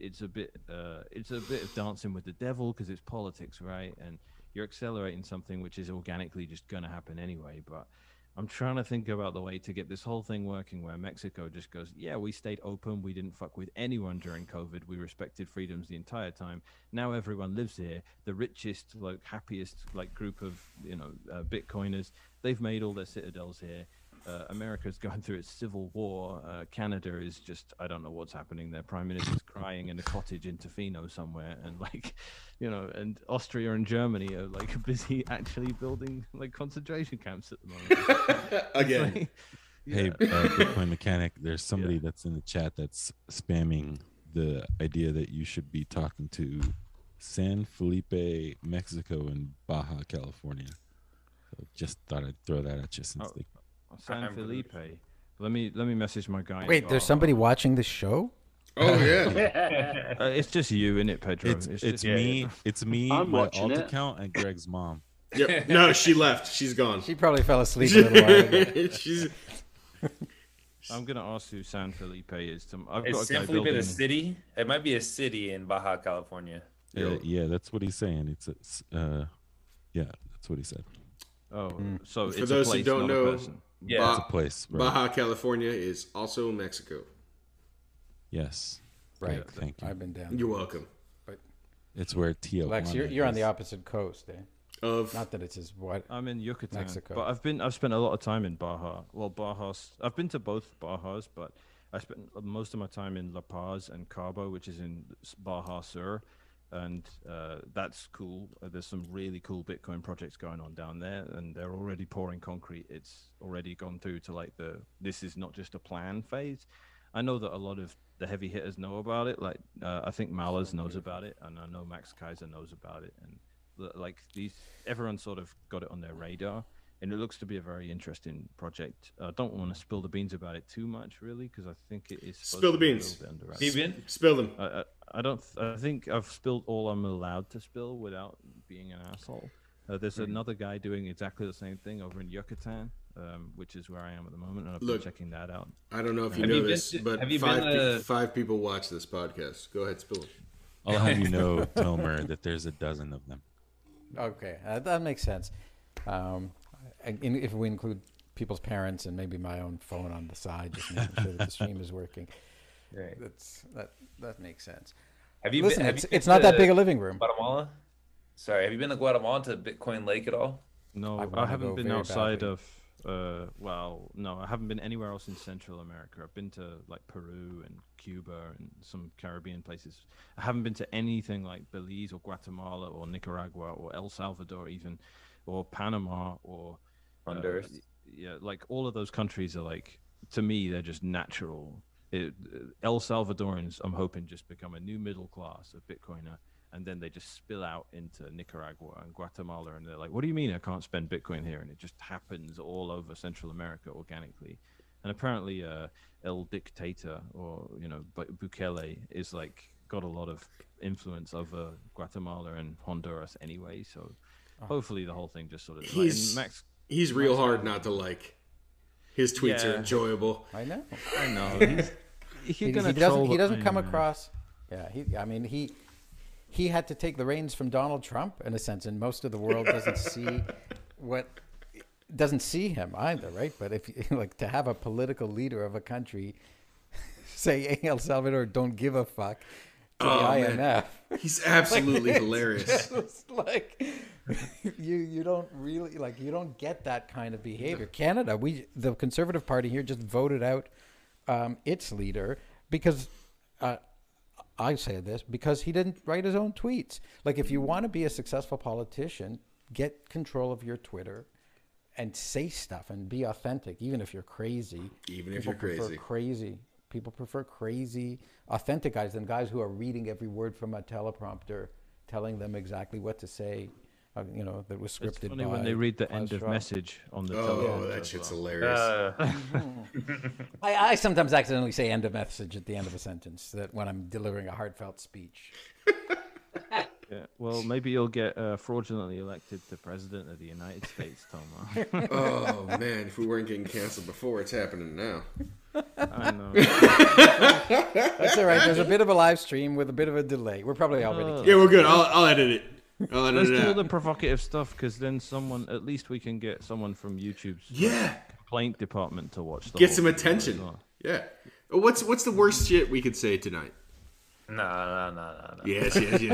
dancing with the devil, because it's politics, right? And you're accelerating something which is organically just going to happen anyway. But I'm trying to think about the way to get this whole thing working where Mexico just goes, yeah, we stayed open. We didn't fuck with anyone during COVID. We respected freedoms the entire time. Now everyone lives here. The richest, happiest, group of, Bitcoiners, they've made all their citadels here. America's going through its civil war. Canada is just, I don't know what's happening. Their prime minister's crying in a cottage in Tofino somewhere. And and Austria and Germany are busy actually building concentration camps at the moment. Again. Hey, Bitcoin mechanic, there's somebody that's in the chat that's spamming the idea that you should be talking to San Felipe, Mexico, and Baja California. So just thought I'd throw that at you since they... San Felipe. Let me message my guy. Wait, there's somebody watching this show? Oh yeah. It's just you, isn't it, Pedro? It's me. It's me, I'm my watching alt it. account, and Greg's mom. Yep. No, she left. She's gone. She probably fell asleep a little while ago. I'm gonna ask who San Felipe is. Is San Felipe the city? It might be a city in Baja California. Yeah, that's what he's saying. That's what he said. Oh, so for it's those a place, who don't not know, a person. Yeah, it's a place. Right? Baja California is also Mexico. Yes. Right. Yeah, thank you. I've been down. You're welcome. But it's where Tijuana Lex, you're on the opposite coast, eh? Of not that it's as what I'm in Yucatan, Mexico. but I've spent a lot of time in Baja. Well, Baja's. I've been to both Bajas, but I spent most of my time in La Paz and Cabo, which is in Baja Sur. and that's cool. There's some really cool Bitcoin projects going on down there, and they're already pouring concrete. It's already gone through to like this is not just a plan phase. I know that a lot of the heavy hitters know about it. Like I think Mallers knows about it, and I know Max Kaiser knows about it, and like everyone sort of got it on their radar, and it looks to be a very interesting project. I don't want to spill the beans about it too much, really, because I think it is. Spill the beans. Spill them. I think I've spilled all I'm allowed to spill without being an asshole. There's another guy doing exactly the same thing over in Yucatan, which is where I am at the moment, and I've been checking that out. I don't know if you know this, but five people watch this podcast. Go ahead, spill it. I'll have you know, Tomer, that there's a dozen of them. Okay, that makes sense. If we include people's parents and maybe my own phone on the side, just making sure that the stream is working. Right. That makes sense. Have you Listen, been? It's not that big a living room. Guatemala. Sorry, have you been to Guatemala to Bitcoin Lake at all? No, I haven't been outside of. Well, no, I haven't been anywhere else in Central America. I've been to like Peru and Cuba and some Caribbean places. I haven't been to anything like Belize or Guatemala or Nicaragua or El Salvador even, or Panama or Honduras. Yeah, like all of those countries are like, to me, they're just natural. El Salvadorans, I'm hoping, just become a new middle class of Bitcoiner, and then they just spill out into Nicaragua and Guatemala, and they're like, what do you mean I can't spend Bitcoin here? And it just happens all over Central America organically. And apparently El Dictator, or Bukele, is like got a lot of influence over Guatemala and Honduras anyway, so hopefully the whole thing just sort of he's real hard not to like. His tweets are enjoyable. I know. He doesn't come across. Yeah, he had to take the reins from Donald Trump in a sense, and most of the world doesn't see him either, right? But if like to have a political leader of a country say, "Hey, El Salvador, don't give a fuck," to the IMF, man. He's absolutely hilarious. Like you don't really you don't get that kind of behavior. Canada, the Conservative Party here just voted out its leader because I say this because he didn't write his own tweets. Like, if you want to be a successful politician, get control of your Twitter and say stuff and be authentic, even if you're crazy. People prefer crazy, authentic guys than guys who are reading every word from a teleprompter, telling them exactly what to say. That was scripted. It's funny when they read the end of message on the teleprompter. Oh, that shit's hilarious. I sometimes accidentally say end of message at the end of a sentence when I'm delivering a heartfelt speech. Yeah, well, maybe you'll get fraudulently elected to president of the United States, Tomer. Oh, man, if we weren't getting canceled before, it's happening now. I know. That's all right. There's a bit of a live stream with a bit of a delay. We're probably already Yeah, we're good. I'll edit it. Let's do all the provocative stuff, because then at least we can get someone from YouTube's complaint department to watch. Get some attention. Well. Yeah. What's the worst shit we could say tonight? No. Yes.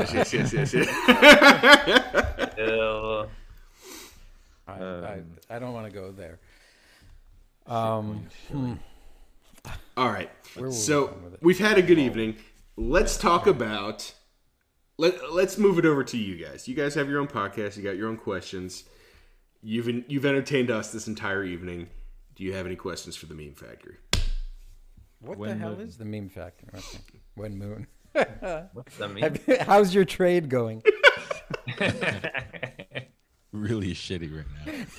I don't want to go there. All right. So we've had a good evening. Let's talk about. Let's move it over to you guys. You guys have your own podcast. You got your own questions. You've entertained us this entire evening. Do you have any questions for the Meme Factory? What the hell is the Meme Factory? Okay. When Moon. What's that mean? How's your trade going? Really shitty right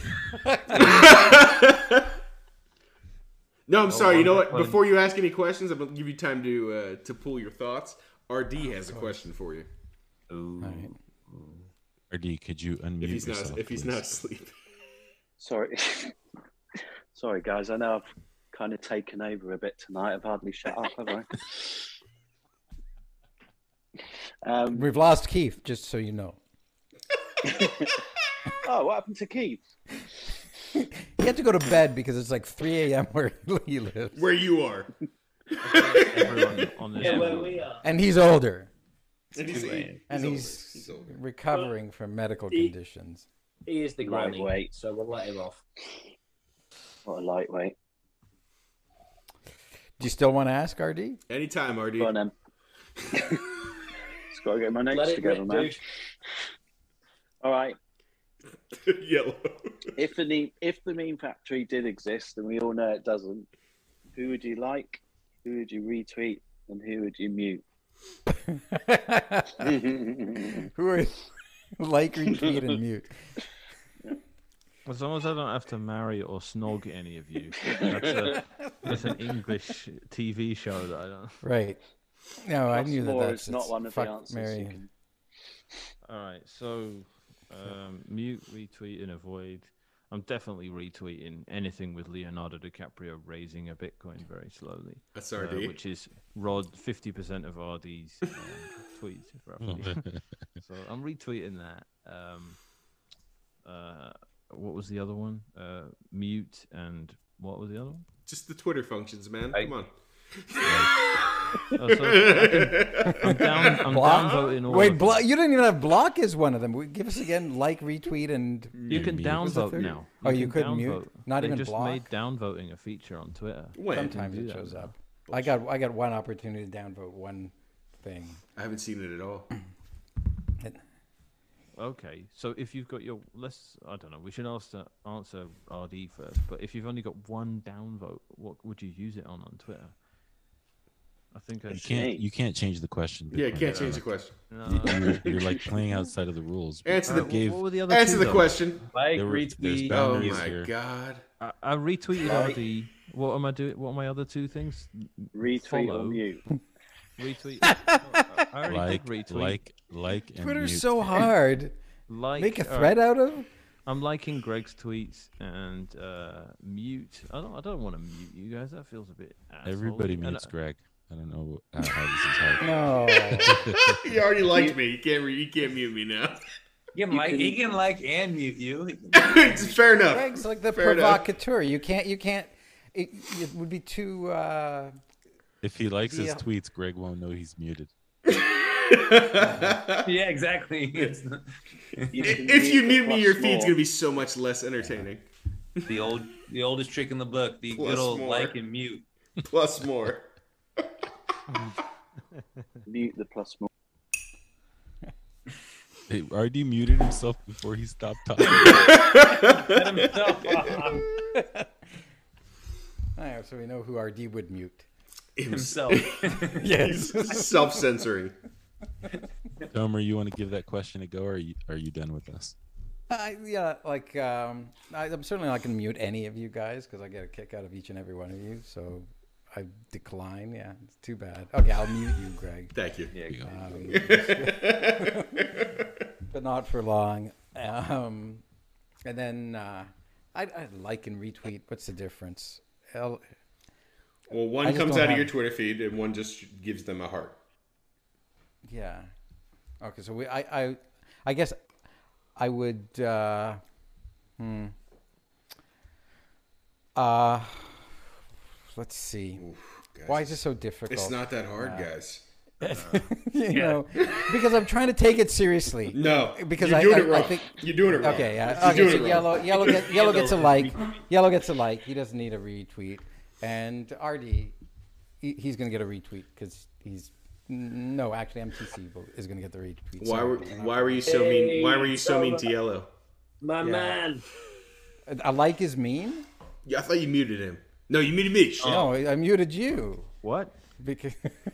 now. No, I'm sorry. You know what? Before you ask any questions, I'm gonna give you time to pull your thoughts. RD has a question for you. Ooh. Right. RD, could you unmute yourself? If he's not asleep. Sorry, guys. I know I've kind of taken over a bit tonight. I've hardly shut up, have I? We've lost Keith, just so you know. Oh, what happened to Keith? He had to go to bed because it's like 3 a.m. where he lives. Where you are. Everyone on this where we are. And he's older. And he's recovering from medical conditions. He is the granny, Lightweight. so we'll let him off. What a lightweight. Do you still want to ask, RD? Anytime, RD. Go on, then. Let's Got to get my notes Let it together, rip, man. dude. All right. Yellow. If the meme factory did exist, and we all know it doesn't, who would you like? Who would you retweet? And who would you mute? Who would like, retweet, and mute? As long as I don't have to marry or snog any of you. That's an English TV show that I don't. Right. No, I knew More that's is not one of the fuck, answers. Mary. You can... All right, so mute, retweet, and avoid. I'm definitely retweeting anything with Leonardo DiCaprio raising a Bitcoin very slowly. That's RD. Which is 50% of RD's tweets, roughly. So I'm retweeting that. What was the other one? Mute and what was the other one? Just the Twitter functions, man. Come on. I'm downvoting all. Wait, you didn't even have block as one of them. Give us again, like, retweet, and you can downvote now. You could downvote. mute, not they even just block. made downvoting a feature on Twitter. Sometimes it shows up. I got one opportunity to downvote one thing. I haven't seen it at all. Okay, so if you've got your I don't know. We should answer RD first. But if you've only got one downvote, what would you use it on Twitter? I think you can't change the question. Yeah, you can't change the question. No. You're like playing outside of the rules. Answer the what were the other answer two, the though? question. Like, There's retweet. Oh boundaries my here. god. I retweeted RD. What am I doing? What are my other two things? Retweet Follow. or mute? Retweet. I already did retweet. Like, and Twitter's mute. so hard. Make a thread out of. I'm liking Greg's tweets and mute. I don't want to mute you guys. That feels a bit. Everybody asshole-y. mutes Greg. I don't know how this is hard. No. You already liked me. You can't mute me now. Yeah, Mike, he can like and mute you. It's fair enough. Greg's like the Fair enough. provocateur. You can't. It would be too. If he likes his Yeah. tweets, Greg won't know he's muted. Yeah, exactly. If you mute me, your feed's gonna be so much less entertaining. The oldest trick in the book, the Plus good old more. like and mute. Plus more. Mute the plus more. Hey, RD muted himself before he stopped talking. Let himself off. Alright, so we know who RD would mute. Himself. Yes. Self-censoring. Tomer, you want to give that question a go, or are you done with us? Yeah, like I'm certainly not going to mute any of you guys because I get a kick out of each and every one of you. So I decline. Yeah, it's too bad. Okay, I'll mute you, Greg. Thank you. Yeah, but not for long. And then I like and retweet. What's the difference? Well, I one just comes don't out of have- your Twitter feed, and one just gives them a heart. Yeah. Okay, so I guess I would. Let's see. Guys, Why is it so difficult? It's not that hard, guys. you know, because I'm trying to take it seriously. No, because you're I doing it wrong. think You're doing it wrong. Okay, yeah. You're Okay, doing so it wrong. yellow gets a like. Yellow gets a like. He doesn't need a retweet. And RD, he's gonna get a retweet because he's no, actually MTC is gonna get the retweet. Why Sorry. were you so mean? Why were you so mean to Yellow? My man. A like is mean? Yeah, I thought you muted him. No, you muted me. Shit. No, I muted you. What? Because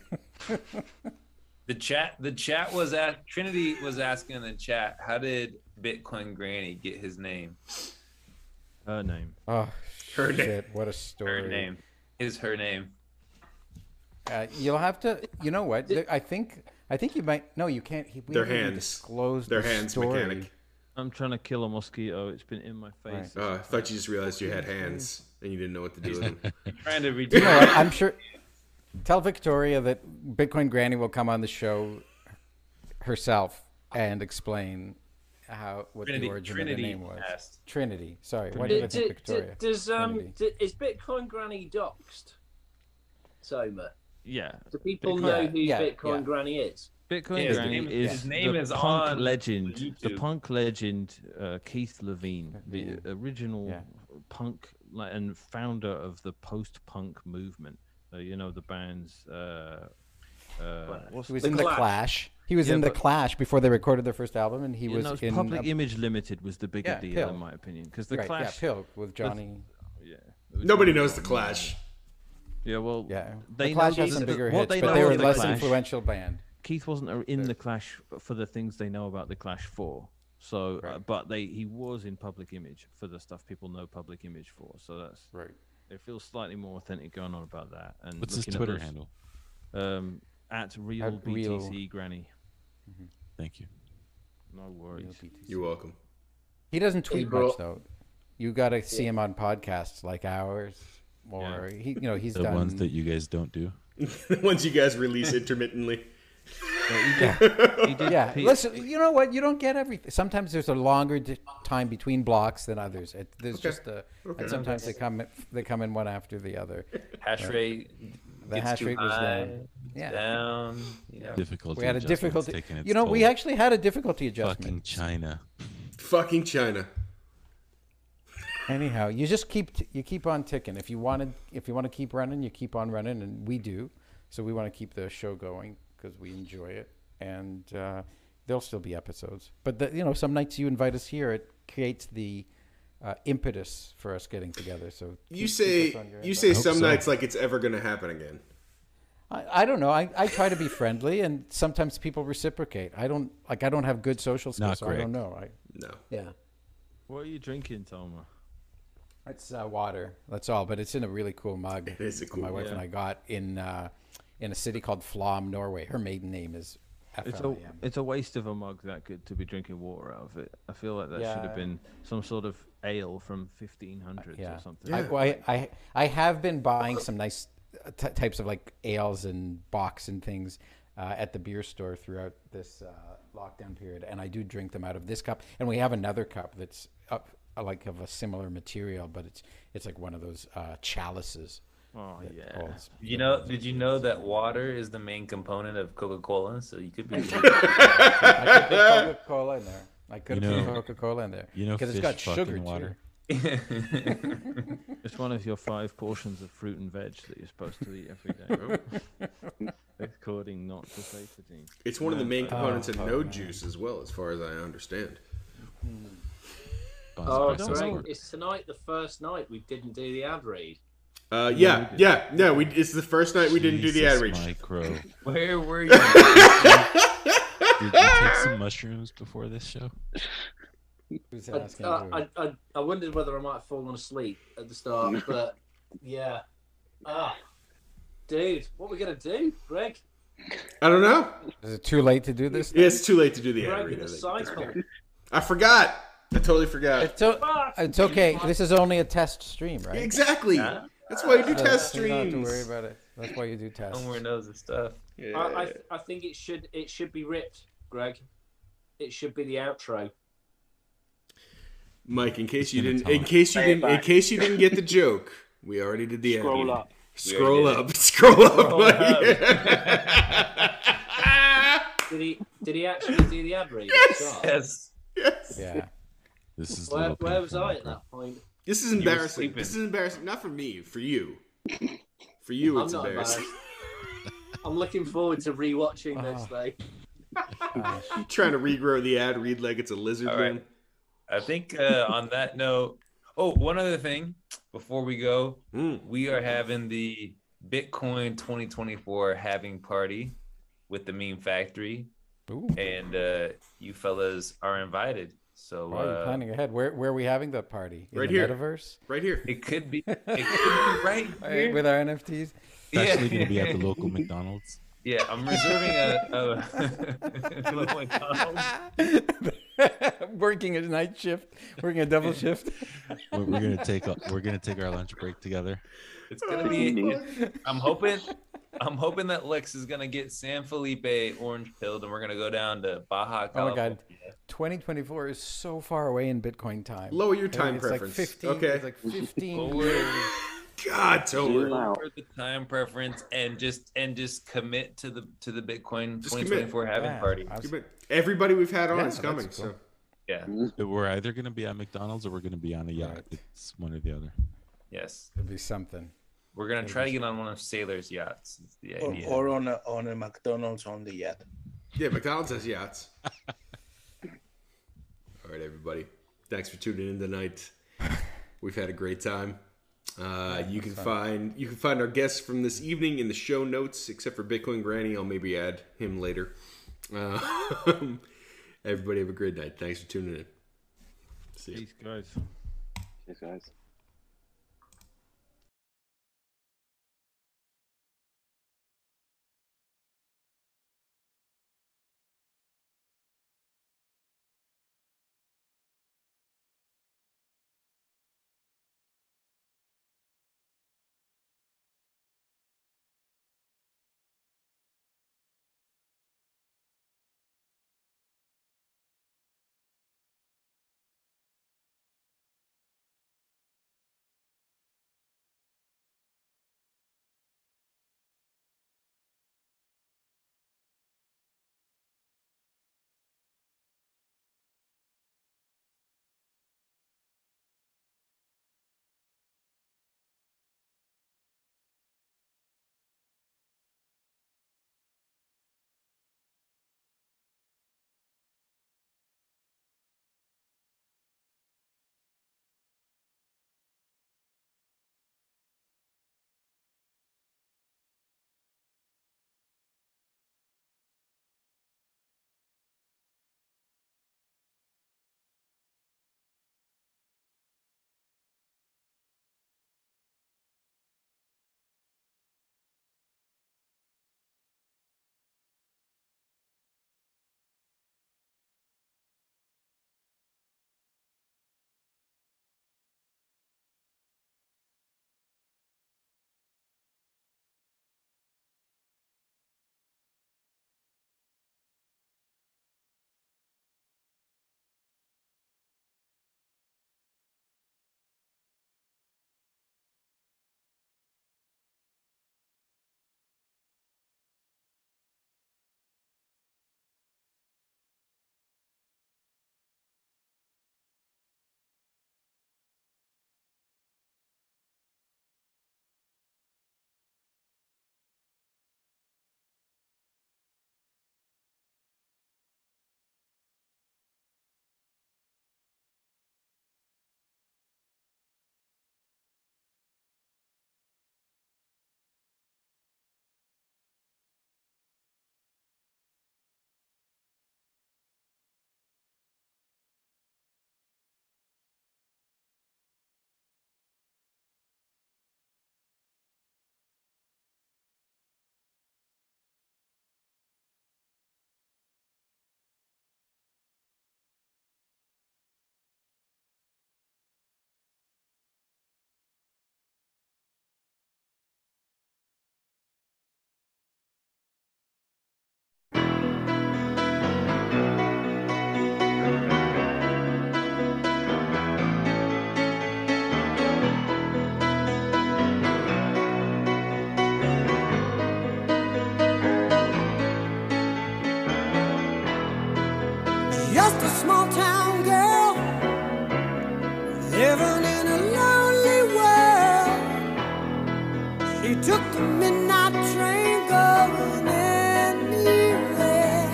The chat was at Trinity was asking in the chat, how did Bitcoin Granny get his name? Her name. oh Her shit! What a story. Her name is her name. You'll have to. You know what? I think you might. No, you can't. We Their haven't even hands. disclosed Their the hands story. mechanic. I'm trying to kill a mosquito. It's been in my face. I thought you just realized you had hands and you didn't know what to do with them. Trying to read. You know what? I'm sure. Tell Victoria that Bitcoin Granny will come on the show herself and explain what Trinity- the origin Trinity of the name was. asked. Trinity. Sorry. Why did I think Victoria? Does Trinity. is Bitcoin Granny doxed? Soma. Yeah. Do people Bitcoin- know who yeah, Bitcoin yeah. Granny is? Bitcoin Yeah, his Granny name- is his name the is punk on legend. The YouTube. punk legend Keith Levine, the original Yeah. punk and founder of the post-punk movement. You know the bands what's He was The in the Clash. Clash. He was Yeah, in the but- Clash before they recorded their first album, and he You was know, in Public Image Limited was the bigger Yeah, deal Pill. in my opinion, because the right, Clash. yeah, Pill with Johnny. Yeah. it was Nobody Johnny knows the Rotten. Clash. Yeah, well, Yeah, they the Clash know has some bigger what hits, they but know they of were the less Clash. influential band. Keith wasn't in the Clash for the things they know about the Clash for. So, Right. but he was in Public Image for the stuff people know Public Image for. So that's Right. It feels slightly more authentic going on about that. And What's his looking at Twitter those, handle? At real At real- BTC Granny. Thank you. No worries. You're welcome. He doesn't tweet bro. much though. You got to see him on podcasts like ours, or he's The done ones that you guys don't do. The ones you guys release intermittently. He did Yeah, Pete- listen. You know what? You don't get everything. Sometimes there's a longer time between blocks than others. There's just a, and sometimes they come in one after the other. Hash rate. The gets hash too rate was high, down. Yeah. Down. Difficulty. We had a adjustment's difficulty. taking its You know, we toll. actually had a difficulty Fucking adjustment. China. Fucking China. Anyhow, you just keep on ticking. If you want to keep running, you keep on running, and we do. So we want to keep the show going because we enjoy it, and there'll still be episodes. But some nights you invite us here, it creates the impetus for us getting together. So You keep say us on your you invite. say hope some so. nights like it's ever gonna happen again. I don't know. I try to be friendly, and sometimes people reciprocate. I don't have good social skills, Not so I don't Greg. know. No. Yeah. What are you drinking, Toma? It's water. That's all, but it's in a really cool mug. It is a cool my wife mug. and I got in a city called Flom, Norway. Her maiden name is F-L-A-M. It's a waste of a mug that good to be drinking water out of it. I feel like that should have Yeah. been some sort of ale from 1500s or something. Yeah. I have been buying some nice types of like ales and bocks and things at the beer store throughout this lockdown period, and I do drink them out of this cup. And we have another cup that's like of a similar material, but it's like one of those chalices. Oh that yeah. holds- Did you know that water is the main component of Coca-Cola? So you could be. I could put Coca-Cola in there. I could You put know- Coca-Cola in there You know, because fish it's got fucking sugar water. It's one of your 5 portions of fruit and veg that you're supposed to eat every day. According not to safety. It's one of the main components in no man. juice as well, as far as I understand. Sponsored Oh, by some Greg, sort. it's tonight the first night we didn't do the ad read. Yeah. It's the first night we didn't do the Jesus, ad reach. Micro. Where were you? Did you take some mushrooms before this show? Who's asking who? I wondered whether I might have fallen asleep at the start, but yeah. Dude, what are we gonna do, Greg? I don't know. Is it too late to do this? Yeah, it's too late to do the ad Greg read. in I the think, at this cycle. point. I forgot. I totally forgot. It's okay. This is only a test stream, right? Exactly. That's why you do test You don't have to streams. worry about it. That's why you do tests. Somewhere knows the stuff. Yeah. I think it should be ripped, Greg. It should be the outro. Mike, in case Just you gonna didn't, tell in him. case you Play it didn't, in back. case you didn't get the joke, we already did the ad Scroll read. up. Scroll already up. Scroll up. Scroll Mike. up. Did he actually do the ad read? Yes. Yes. Yeah. This is Where little was painful, I at Micro. that point? This is were embarrassing. sleeping. This is embarrassing. Not for me. For you. For you, I'm it's not embarrassing. I'm looking forward to rewatching this thing. Trying to regrow the ad read like it's a lizard. All right. man. I think on that note, one other thing before we go, we are having the Bitcoin 2024 halving party with the Meme Factory, Ooh. and you fellas are invited. So Why are you planning ahead? Where are we having the party? In Right the here. Metaverse? Right here. it could be right here. With our NFTs? It's actually going to be at the local McDonald's. Yeah, I'm reserving a little McDonald's. Working a night shift, working a double shift. We're going to take our lunch break together. It's gonna be. I'm hoping that Lex is gonna get San Felipe orange pilled, and we're gonna go down to Baja Oh my California. God, 2024 is so far away in Bitcoin time. Lower your time it's preference. Like 15, Okay. It's like 15. Lower, God, Tomer. lower the time preference and just commit to the Bitcoin Just 2024 having Yeah, party. Everybody we've had on Yeah, is coming. that's cool. So Yeah. We're either going to be at McDonald's or we're going to be on a yacht. Right. It's one or the other. Yes. It'll be something. We're gonna try to get on one of Sailor's yachts. Is the idea. Or on a McDonald's on the yacht. Yeah, McDonald's has yachts. All right, everybody. Thanks for tuning in tonight. We've had a great time. You can find our guests from this evening in the show notes, except for Bitcoin Granny. I'll maybe add him later. Everybody have a great night. Thanks for tuning in. See you. Peace, guys. Cheers, guys. Just a small town girl living in a lonely world. She took the midnight train going anywhere.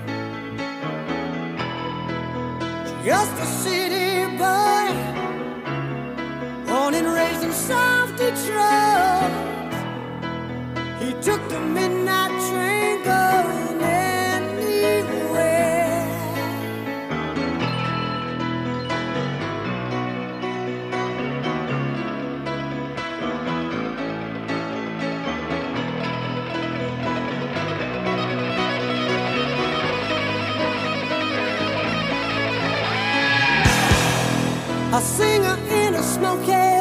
Just a city boy, born and raised in South Detroit. He took the midnight train going anywhere. A singer in a smoky